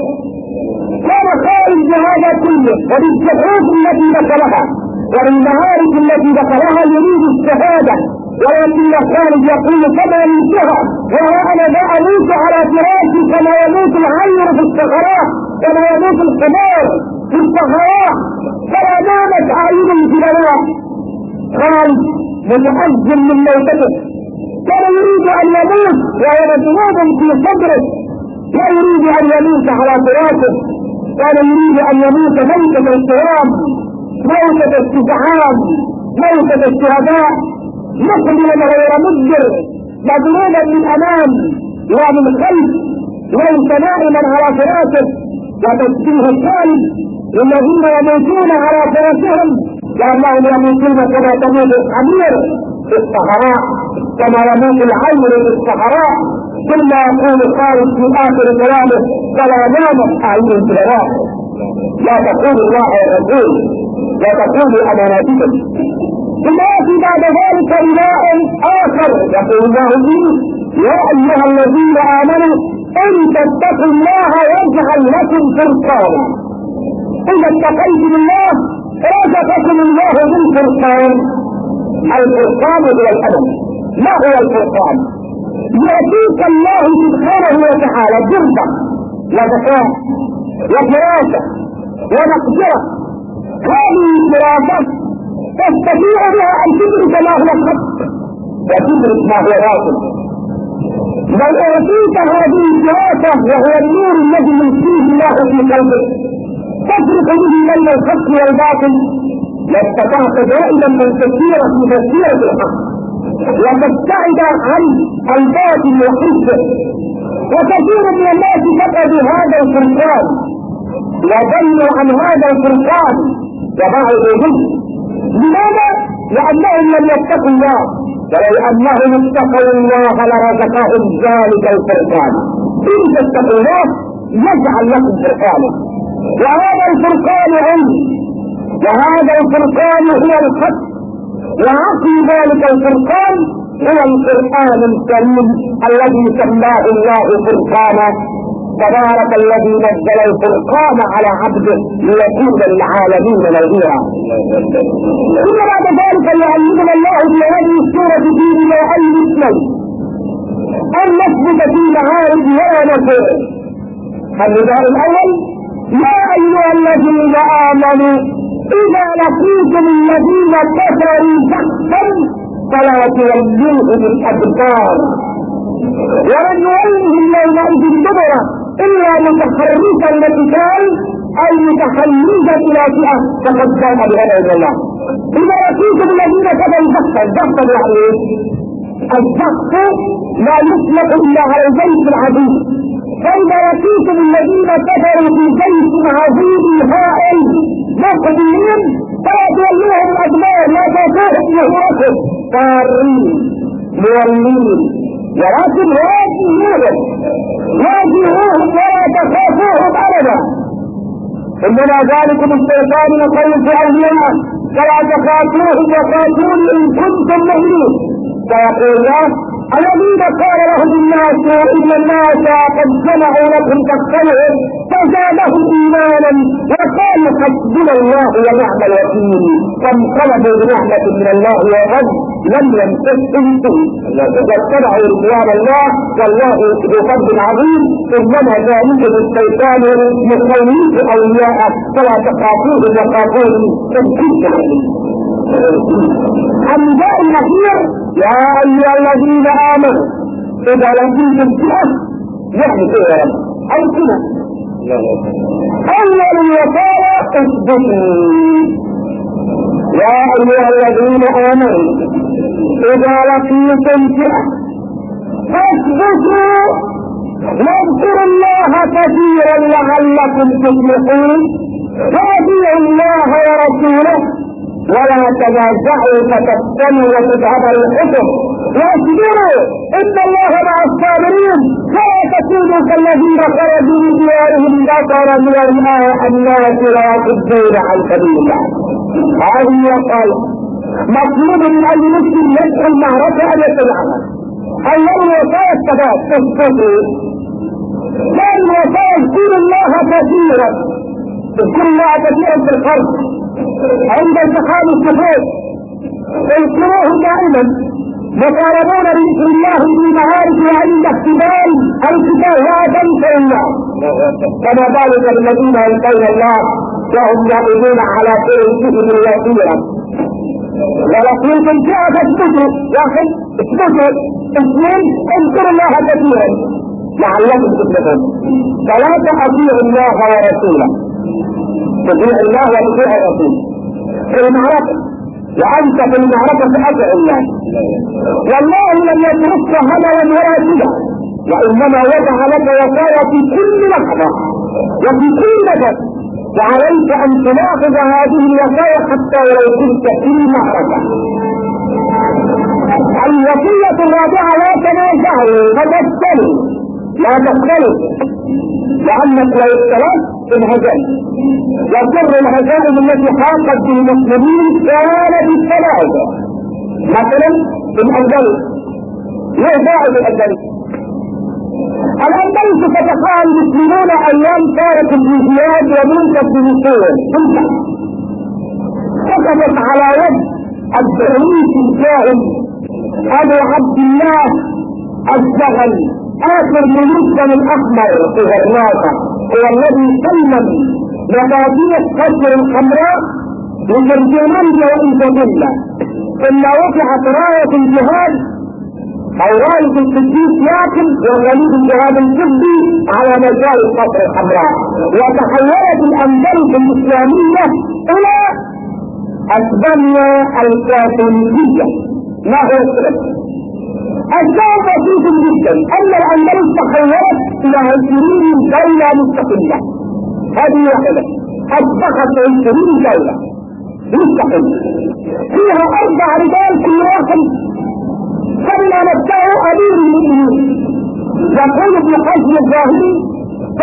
كان خالد بهذا كله وبالجحود التي دخلها وبالمعارك التي دخلها يريد الشهادة، ولكن خالد يقول: كما يموتها وانا لا اموت على فراشي كما يموت العير في الصحراء، كما يموت الحمار في الصحراء، فلا نامت اعين الجبلاء. خالد متأذن من موتته، كان يريد ان يموت وهو مجنون في صدره، لا يريد ان يموت على فراشه، كان يريد ان يموت موتة الصيام، موتة الشجعان، موتة الشهداء، مقبلا غير مدبر، مظلوما من امام ومن خلف، ليس نائما على فراشه. وتشبيه خالد للذين يموتون على فراشهم لانهم يموتون كما تموت الحمير في الصحراء، كما يموت العير في الصحراء. ثم يقول خالد في اخر كلامه: فلا نامت اعين الجبلاء. لا تقول الله والرسول وتقول اماناتكم. ثم ياتي بعد ذلك نداء اخر يقول الله فيه: يا ايها الذين امنوا ان تتقوا الله يجعل لكم فرقانا. اذا اتقيتم الله رزقكم الله بالفرقان. الفرقان هو الادب. ما هو الفرقان؟ يأتيك الله سبحانه وتعالى جرده وذكاء وفراسة ومقدرة. هذه الفراسة تستطيع بها ان تدرك ما هو الحق وتدرك ما هو باطل. لو اعطيت هذه الفراسة وهو النور الذي يلقيه الله في قلبك تفرق به بين الحق والباطل، لاستطعت دائما ان تسير في مسيرة الحق وتبتعد عن الباطل وحزبه. وكثير من الناس فقدوا هذا الفرقان وضلوا عن هذا الفرقان وبعدوا به. لماذا؟ لانهم لم يتقوا الله، ولو انهم اتقوا الله لرزقهم ذلك الفرقان. ان تتقوا الله يجعل لكم فرقانا، وهذا الفرقان علم، وهذا الفرقان هو الحق، وعقل ذلك الفرقان هو القرآن الكريم الذي سماه الله فرقانا. تبارك الذي نزل الفرقان على عبده ليكون للعالمين نذيرا. ثم بعد ذلك يعلمنا الله بهذه السورة في نوعين اثنين: أن نثبت في معارض ولا نفر. النداء الأول: يا أيها الذين آمنوا إذا لقيتم الذين كفروا زحفا فلا تولوهم الأدبار ومن يولهم يومئذ الدبر إلا متحركا لقتال أو متحيزا إلى فئة فقد جاء بغير الله. إذا لقيتم الذين كفروا زحفا، زحفا يعني الزحف لا يطلق إلا على الجيش العظيم. فإذا لقيتم الذين كفروا في جيش عظيم هائل مقبلين فلا تولوهم الأدبار، لا تأتوهم يهوكم فارين مولين، ولكن واجهوهم واجهوهم ولا تخافوهم أبدا. إنما ذلكم الشيطان يخوف أولياءه فلا تخافوهم وخافوني إن كنتم مؤمنين. فيقول الله: الذين قال لهم الناس إن الناس قد جمعوا لكم فاخشوهم فزادهم إيمانا وقالوا حسبنا الله ونعم الوكيل، فانقلبوا بنعمة من الله وفضل لم يمسسهم سوء واتبعوا رضوان الله والله ذو فضل عظيم. إنما ذلك الشيطان يخوف أولياءه فلا تخافوهم وخافوني إن كنتم مؤمنين. النداء الأخير: يا أيها الذين آمنوا إذا لقيتم فئة، يعني ايه يا رب؟ أو كده أول الوصايا اثبتوا. يا أيها الذين آمنوا إذا لقيتم فئة فاثبتوا واذكروا الله كثيرا لعلكم تفلحون، وأطيعوا الله ورسوله ولا تنازعوا فتفتنوا وتذهب ريحكم واصبروا إن الله مع الصابرين، ولا تكونوا كالذين خرجوا من ديارهم بطرا ورئاء الناس ويصدون عن سبيل الله. هذه قال مطلوب من أي مسلم يدخل معركة أن يتبعها. أول وصايا الثبات تثبتوا، ثاني وصايا اذكروا الله كثيرا، اذكروا الله كثيرا في الخلق عند انتقال الصفوف، اذكروه دائما مطالبون بذكر الله في معارك وعند احتمال الكتاب واتنسوا الله، كما ذلك الذين يلقون الله وهم يعودون على سيرهم يسيرا. ولقيتم فئة فاثبتوا، واحد اثبتوا، اثنين اذكروا الله كثيرا لعلكم تفلحون. ثلاثة اطيعوا الله ورسوله، تطيع الله وتطيع الرسول في المعركة، وأنت في المعركة أطع الله. والله لم يترك هدوا ولا سدى، وإنما وضع لك وصايا في كل لحظة وفي كل نفس، وعليك أن تلاحظ هذه الوصايا حتى ولو كنت في المعركة. الوصية الرابعة: لا تنازعوا فتفشلوا، لا تفشلوا، لأنك لو اختلفت انهزمت، وسر الهزائم التي حاقت بالمسلمين كانت الثلاثة. مثلا في الأندلس، ليه باعوا الأندلس؟ الأندلس فتحها المسلمون أيام كانت الجزيات ومنكت بنصور ثم سقطت على يد الدرويش الجاهل أبو عبد الله الزغل آخر ملوك بني الأحمر في غرناطة، هو الذي سلم مفاتيح قصر الحمراء لجرجيمانيا وإيزابيلا. ثم وقعت راية الجهاد أو راية القديس ياكل وغليظ الجهاد الطبي على مجال قصر الحمراء، وتحولت الأندلس الإسلامية إلى أسبانيا الكاثوليكية. ما هو السبب؟ السبب بسيط جدا، أن الأندلس تحولت إلى عشرين دولة مستقلة. هذه واحدة أصبحت عشرين دولة مستقلة فيها أربع رجال كل واحد سمى نفسه أمير المؤمنين. يقول ابن حزم الظاهري: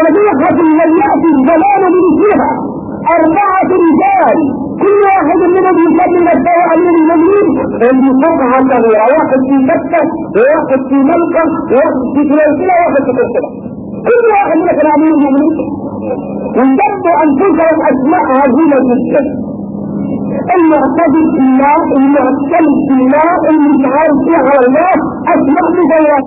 طبيعة لم يأتي الزمان بمثلها، أربعة رجال كل واحد من واحد يسمي نفسه امير المؤمنين اللي فقهه صغيره، واحد في مكه وواحد في ملقا وواحد في كليسله وواحد في كليسله، كل واحد منهم كان امير المؤمنين. وانتبهوا انفسهم اسماء عظيمه جدا. المعتقد بالله، المعتمد بالله، اللي مش عارف ايه على الله، اسماء مزيفه.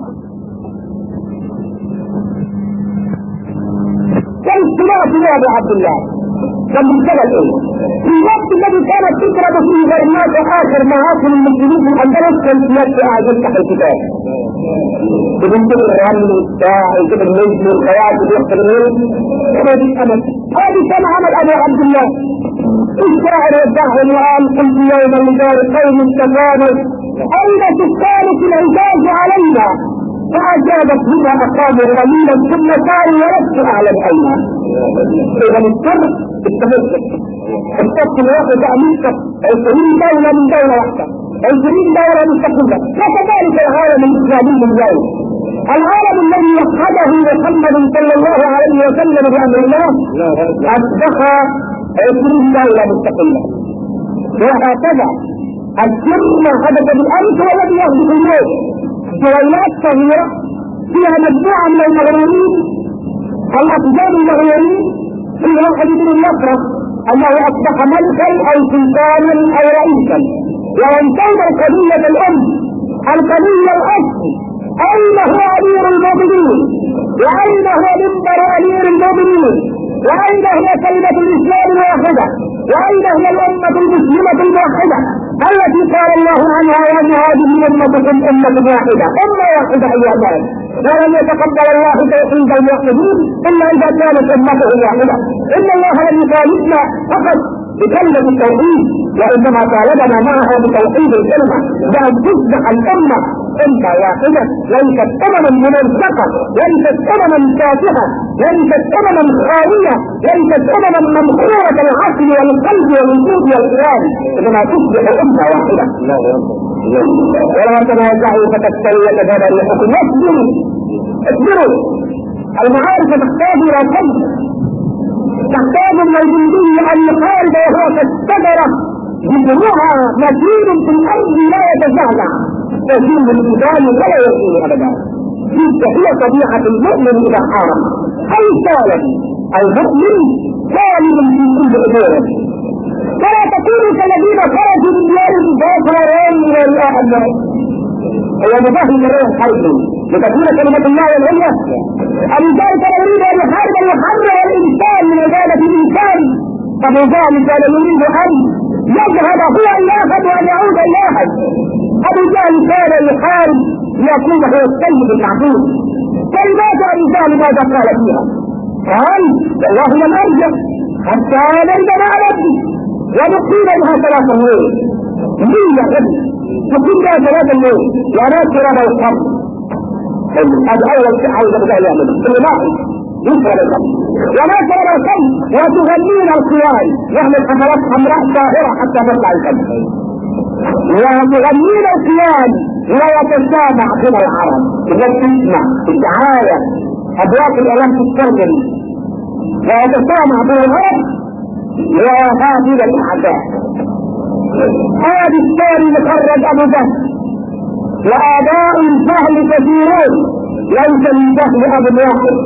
كم سمعت يا ابو عبد الله؟ كان بالسبب ايه؟ في الوقت الذي كانت تكره فيه غرناط اخر معاصم المسلمين في الاندلس كان سياسي قاعد يفتح الكتاب. بننتظر الرمل والساع ويجيب النجم والخيال ويحصل النجم. هذه الامل. هذه كان عمل ابو عبد الله. الشاعر يدعهم وقال قلت يوما لدار قوم استفانوا اين تسالك العجاز علينا؟ فأجابت بها أقاموا قليلا ثم ساروا ولست أعلم أين. إذا السر استمر. السبت الواحد أمريكا عشرين دولة من دولة واحدة، عشرين دولة مستقلة، وكذلك العالم الإسلامي اليوم. العالم الذي وحده محمد صلى الله عليه وسلم بأمر الله أصبح عشرين دولة مستقلة. وهكذا السر ما حدث بالأمس والذي يحدث اليوم. دويلات صغيرة فيها مجموعة من المغرورين، الأقدام المغرورين، في واحد من النصرة أنه أصبح ملكا أو سلطانا أو رئيسا، وينتهي القضية الأم، القضية الأصل، أين هو أمير المؤمنين؟ وأين هو منبر أمير المؤمنين؟ وأين هي كلمة الإسلام الواحدة؟ وأين هي الأمة المسلمة الواحدة التي قال الله عنها وأن هذه أمتكم أمة واحدة، أمة واحدة أيها الناس، ولم يتقبل الله توحيد الموحدين إلا إذا كانت أمته واحدة. إن الله لم يطالبنا فقط بكلمة التوحيد، وإنما طالبنا معها بتوحيد الكلمة، بأن تصبح الأمة أمة واحدة، ليست أمما منسقة، ليست أمما فاتحة، ليست أمما خالية، ليست أمما ممحورة العقل والقلب والوجود والخيال، إنما تصبح أمة واحدة. ولا تنازعوا فتفتروا وتذهب ريحكم. واصبروا، اصبروا. المعارف تحتاج إلى صبر، تحتاج من الجندي أن يقارب وهو كالشجرة جذورها متين في الأرض لا يتزعزع، تزيل الجبال ولا يزيل أبدا. تلك هي طبيعة المؤمن إذا حارب. أي سالم المؤمن سالم في كل أموره، فلا تكونوا كالذين خرجوا من ديارهم باطلا إلى رئاء الناس. هو مباهم من رئيس حربه لتكون كلمة الله العليا. الإنسان كان يريد أن يحارب ويحرر الإنسان من عبادة الإنسان، فلذلك كان يريد أن يذهب هو الآخر وأن يعود الآخر. أبو جهل كان يحارب ليكون هو السيد المعبود. كلمات أبو جهل ماذا قال فيها؟ قال والله لم أرجع حتى نرجع مع ربي ونقيم بها ثلاثة الليل. مين يا ابني؟ نقيم بها ثلاثة الليل وناصر هذا القبر. هذا أول شيء عاوز أبدأ يعمل في الماضي يسرى القبر وناصر هذا القبر وتغنين القيام، يعمل حفلات حمراء ساهرة حتى تطلع القبر، وتغنين القيام ويتسامع بين العرب. إذا تسمع الدعاية أبواب الإعلام تستخدم ويتسامع بين العرب وهذه الأعداء. هذا الثاني مخرج أبو جهل. وآباء الجهل كثيرون ليس من جهل أب واحد،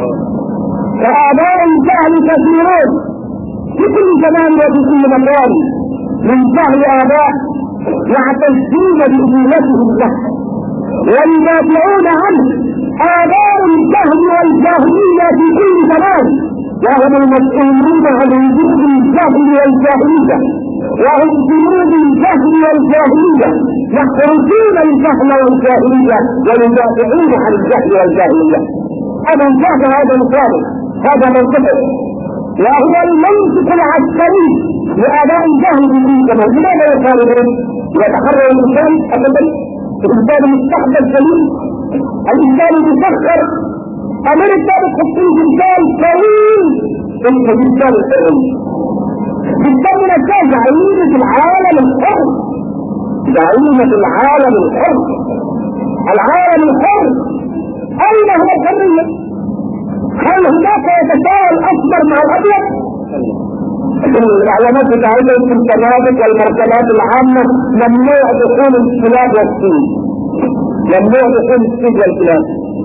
وآباء الجهل كثيرون في كل زمان وفي كل مكان، من جهل آباء يعتزون بأمولتهم له ويدافعون عنه. آباء الجهل والجاهلية في كل زمان، وهم المسؤولون عن وجود الجهل والجاهلية، وهم جنود الجهل والجاهلية، يخرجون الجهل والجاهلية ويدافعون عن الجهل والجاهلية. هذا الجهل هذا مصابر، هذا منطقه، وهو المنطق العسكري لآباء الجهل في كل زمان. لماذا يخالفون؟ يتحرر الإنسان أبدا، الإنسان مستحدث سليم، الإنسان مسخر. أمريكا بتحط الإنسان طويل اسمه الإنسان الحري، بالضبط نفسها زعيمة العالم الحر، زعيمة العالم الحر. العالم الحر أين هو الحرية؟ هل هناك يتساوى الأصفر مع الأبيض؟ الاعلانات بتاعتهم في الفنادق والمركبات العامه ممنوع دخول الكلاب والسيد، ممنوع دخول السيد والكلاب.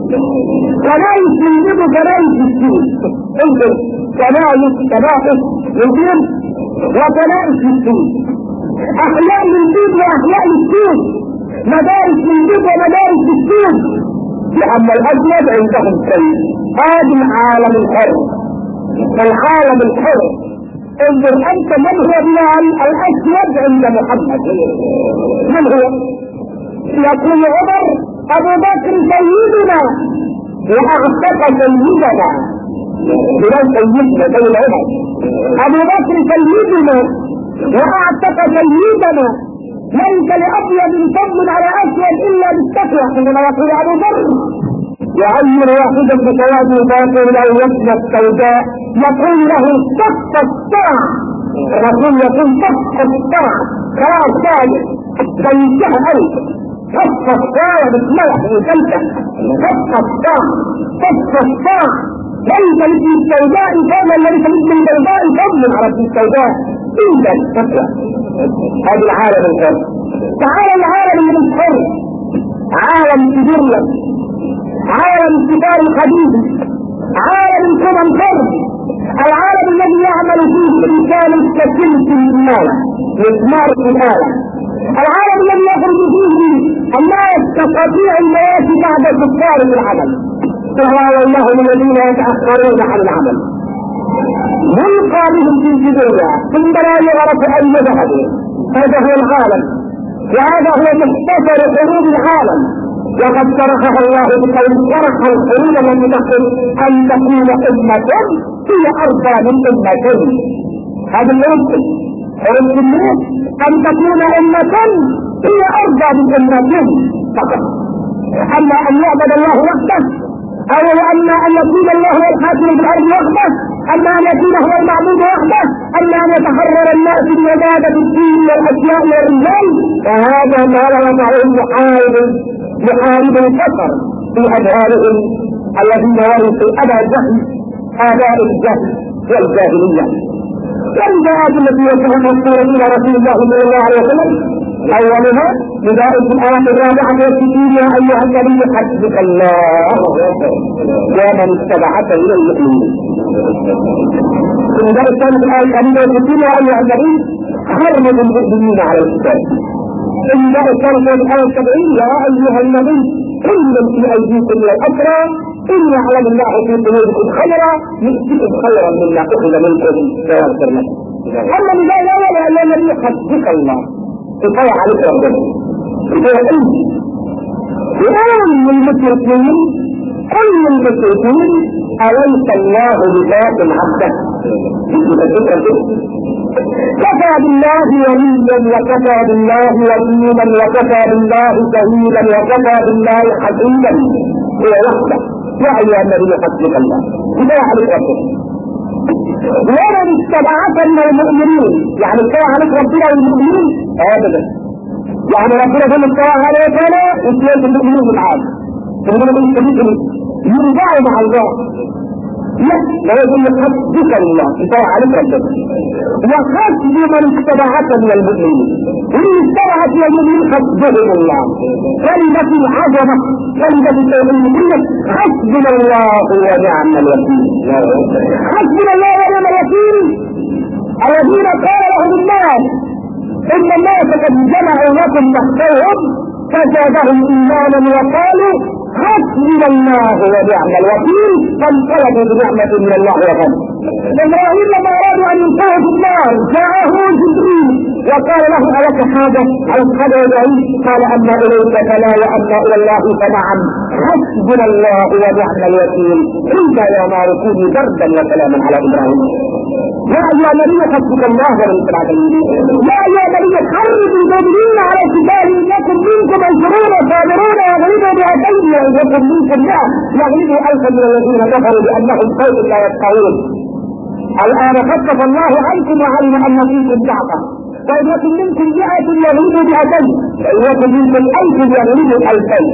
كنائس يجيبوا كنائس السيد، انظر كنائس كنائس للدين وكنائس للسيد، احياء للدين واحياء للسيد، مدارس للدين ومدارس للسيد، لان الاسود عندهم شيء. هذا العالم الحر، العالم الحر. انظر انت من هو بلال الاسود عند محمد؟ من هو؟ يقول عمر ابو بكر سيدنا واعتق سيدنا، بلال سيدنا سيد عمر، ابو بكر سيدنا واعتق سيدنا، ليس لابيض فضل على اسود الا بالتقوى. عندما يقول ابو بكر يعين واحدا بسواد باطل او وزن السوداء يقول له صف الساعة، الرسول يقول صف الساعة خلاص ثالث زيتها ألف صف الساعة بسملح وجلسة صف الساعة صف الساعة ليس مثل السوداء كان ليس مثل البيضاء فضل على السوداء إلا التقوى. هذا العالم الحر. تعالى العالم الحر، عالم كبير لك، عالم كبار الحديث، عالم كمن فرد، العالم الذي يعمل فيه الانسان كسلك الآلة مسمار الآلة، العالم الذي يخرج فيه الناس كقطيع المواشي بعد كفار العمل، فهو الله الذين يتأخرون عن العمل ملقى بهم في الجبرية ثم لا يعرف أي ذهب. هذا هو العالم، وهذا هو مختصر حروب العالم. وقد شرحها الله بقول شرح الحروب التي تقول ان تكون امة هي اربى من امة. هذا الوقت حروب الناس ان تكون امة هي اربى من امة فقط. اما ان يعبد الله وحده، او اما ان يكون الله هو الحاكم في الارض وحده، اما ان يكون هو المعبود وحده، اما ان يتحرر الناس من عبادة الدين والاشياء والرجال، فهذا ما لا يضعه محارب محارب الكفر في اذهانهم الذين ورثوا ابا الجهل اباء الجهل والجاهليه. والجهاد التي يكون مذكورا الى رسول الله صلى الله عليه وسلم اولها نداء في الايه الرابعه والستين يا ايها النبي حسبك الله ومن اتبعك من المؤمنين. النداء الثاني في الايه الحديثه والستين يا ايها النبي حرم المؤمنين على الكتاب. النداء الثالث في الايه السبعين يا ايها النبي كل في ايديكم من الاسرى ان يعلم الله في قلوبكم خيرا يؤتكم خيرا مما اخذ منكم ويغفر لكم. اما النداء الاول يا ايها النبي حسبك الله كفايه عليك ربنا. كفايه انت كل المشركين كل المشركين اليس الله بذات عبده؟ كفى بالله وليا وكفى بالله وكيلا وكفى بالله شهيدا وكفى بالله حسيبا هو وحده. يا ايها النبي حسبك الله كفايه عليك ربنا. ومن اتبعك من المؤمنين يعني كفايه عليك ربنا والمؤمنين ابدا. يعني ربنا في الصلاه عليه وسلم وسيله المؤمنين بالعاده المؤمنين يرجعوا مع الله. لا لا يقول حسبك الله كفايه عليك ربنا وحسب من اتبعك من المؤمنين. ومن اتبعك من المؤمنين حسبهم الله. كلمة العظمة كلمة التوحيد حسبنا الله ونعم الوكيل. حسبنا الله ونعم الوكيل الذين قال لهم الناس ان الناس قد جمعوا لكم فاخشوهم فزادهم ايمانا وقالوا حسبنا الله ونعم الوكيل فانقلبوا بنعمة من الله وفضل. ابراهيم لما ارادوا ان يلقوه في النار جاءه جبريل وقال له الك حاجه على حاجه يا ابراهيم؟ قال اما اليك فلا واما الى الله فنعم حسبنا الله ونعم الوكيل قلت يا نار كوني بردا وسلاما على ابراهيم. يا ايها النبي حسبك الله ومن اتبعك المؤمنين. يا ايها النبي حرض المؤمنين على القتال انكم منكم عشرون صابرون يغلبوا مئتين وانكم منكم مئة يغلبوا الفا من الذين كفروا بانهم قوم لا يفقهون. الان خفف الله عنكم وعلم ان فيكم ضعفا فان يكن منكم مئة يغلبوا مئتين وان يكن منكم الف يغلبوا الفين.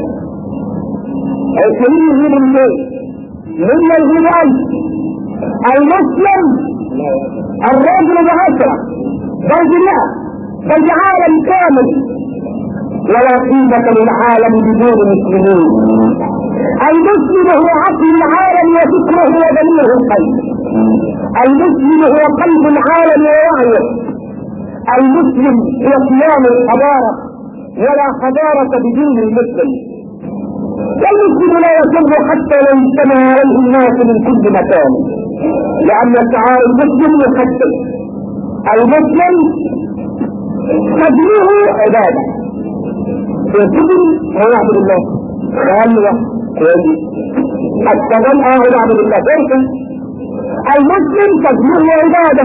عشرين يغلبوا من يغلب الف. المسلم الرجل بعشرة، بل بمئة، بل بعالم كامل، ولا قيمة للعالم بدون مسلمين. المسلم هو عقل العالم وفكره ودليله القلب. المسلم هو قلب العالم ووعيه. المسلم هو قيام الحضارة، ولا حضارة بدون المسلم. والمسلم لا يسر حتى لو اجتمع عليه الناس من كل مكان، لأن شعار المسلم يحدد. المسلم تبليغ عبادة في الكتب ويعبد الله خالوة كويس السبب اه يعبد الله كويس. المسلم تبليغ عبادة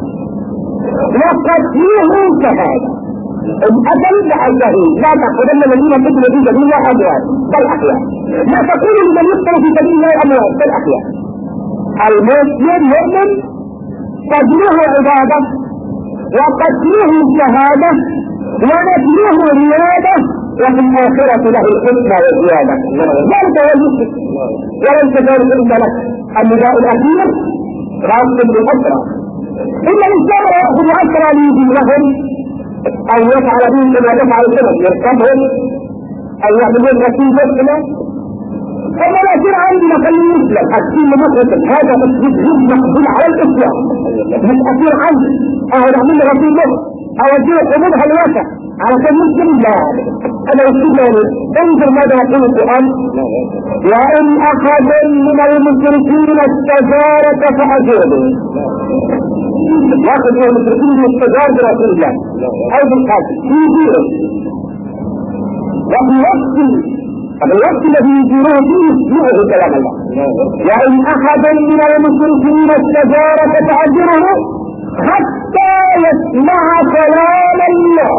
وقتله شهادة. الأجل لأجله لا تقولن الذين قتلوا في سبيل الله أموات بل أحياء، لا تقول لمن يقتل في سبيل الله أموات بل أحياء. المسلم يؤمن تبليغ عبادة وقتله شهادة ونبيه ريادة، وفي الآخرة له الحسنى والزيادة. ذلك هو المسلم، وليس ذلك إلا لك. النداء الأخير خاص بالأسرى. إن الإسلام لا يأخذ أسرى ليدين لهم أو يفعل بهم كما يفعل السبب يركبهم أو يعملون رسول مسلم. فما لا يصير عندنا خلي مسلم أسير لمسلم، هذا تسجيل مقبول على الإسلام، مش أسير عندي أو نعمل رسول مسلم أو أجيب حدودها الواسع على كم مسلم. لا، أنا أسير لهم. انظر ماذا يقول القرآن: وإن أحد من المشركين استجارك فأجره. واحد من المشركين يستجار برسول الله أو بالقاتل في ديره، وفي وقت الوقت الذي يديره فيه يسمعه كلام الله. وإن أحد من المشركين استجارك فأجره حتى يسمع كلام الله.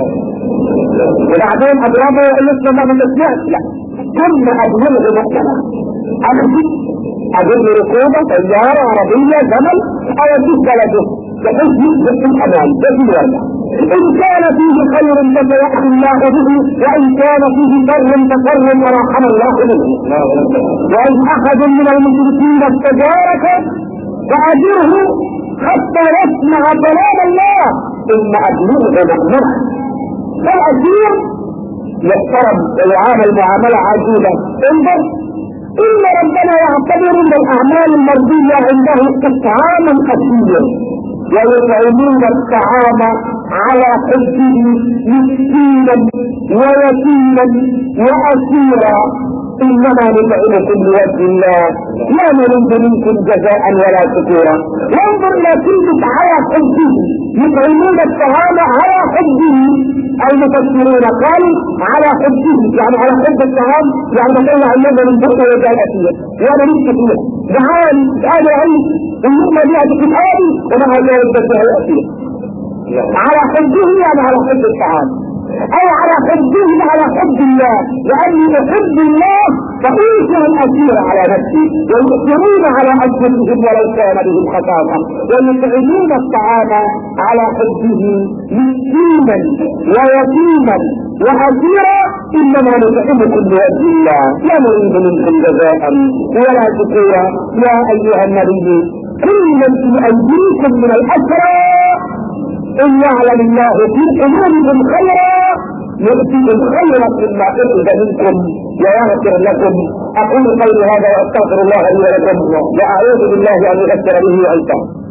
وبعدين أضربه الإسلام ما نسمعش، لا، ثم أبلغه مكانه. أخذ أجل ركوبة سيارة عربية زمن أو أجيب بلده بحيث يثبت في الأمان بإذن الله. إن كان فيه خير فسيأتي الله به، وإن كان فيه شر فشر ورحم الله به. وإن أحد من المشركين استجارك فأجره حتى يسمع كلام الله، ثم أبلغه مأمنه. فالأسير يحترم ويعامل معاملة عجيبة. انظر، إن ربنا يعتبر من الأعمال المرضية عنده إطعاما قسيا، ويطعمون الطعام على حبه مسكينا ويتيما وأسيرا، إنما نطعمكم لوجه الله لا نريد منكم جزاء ولا شكورا. وانظر إلى كلمة على حبه، يطعمون الطعام على حبه. المفسرون قالوا على حبه يعني على حب الطعام، يعني بطلع اللغة من بطل وجاء الأسير وانا نفسي فيها دعاني تعالى عيش اللغة دي هتكون آلي ومع ذلك بطلع الأسير. على حبه يعني على حب الطعام، أو على حبه على حب الله، لأني أحب الله فأنشر الأسير على نفسي، ويؤثرون على أنفسهم ولو كان بهم خصاصة، ويطعمون الطعام على حبه مسكينا ويتيما وأسيرا، إنما نطعمكم لوجه الله لا نريد منكم جزاء ولا شكورا. يا أيها النبي كل من في أيديكم من الأسرى إن يعلم الله في قلوبكم خيرا يؤتيكم خيرا مما أخذ منكم ويغفر لكم. أقول قولي هذا وأستغفر الله لي ولكم، وأعوذ بالله أن يغفر به وأنتم.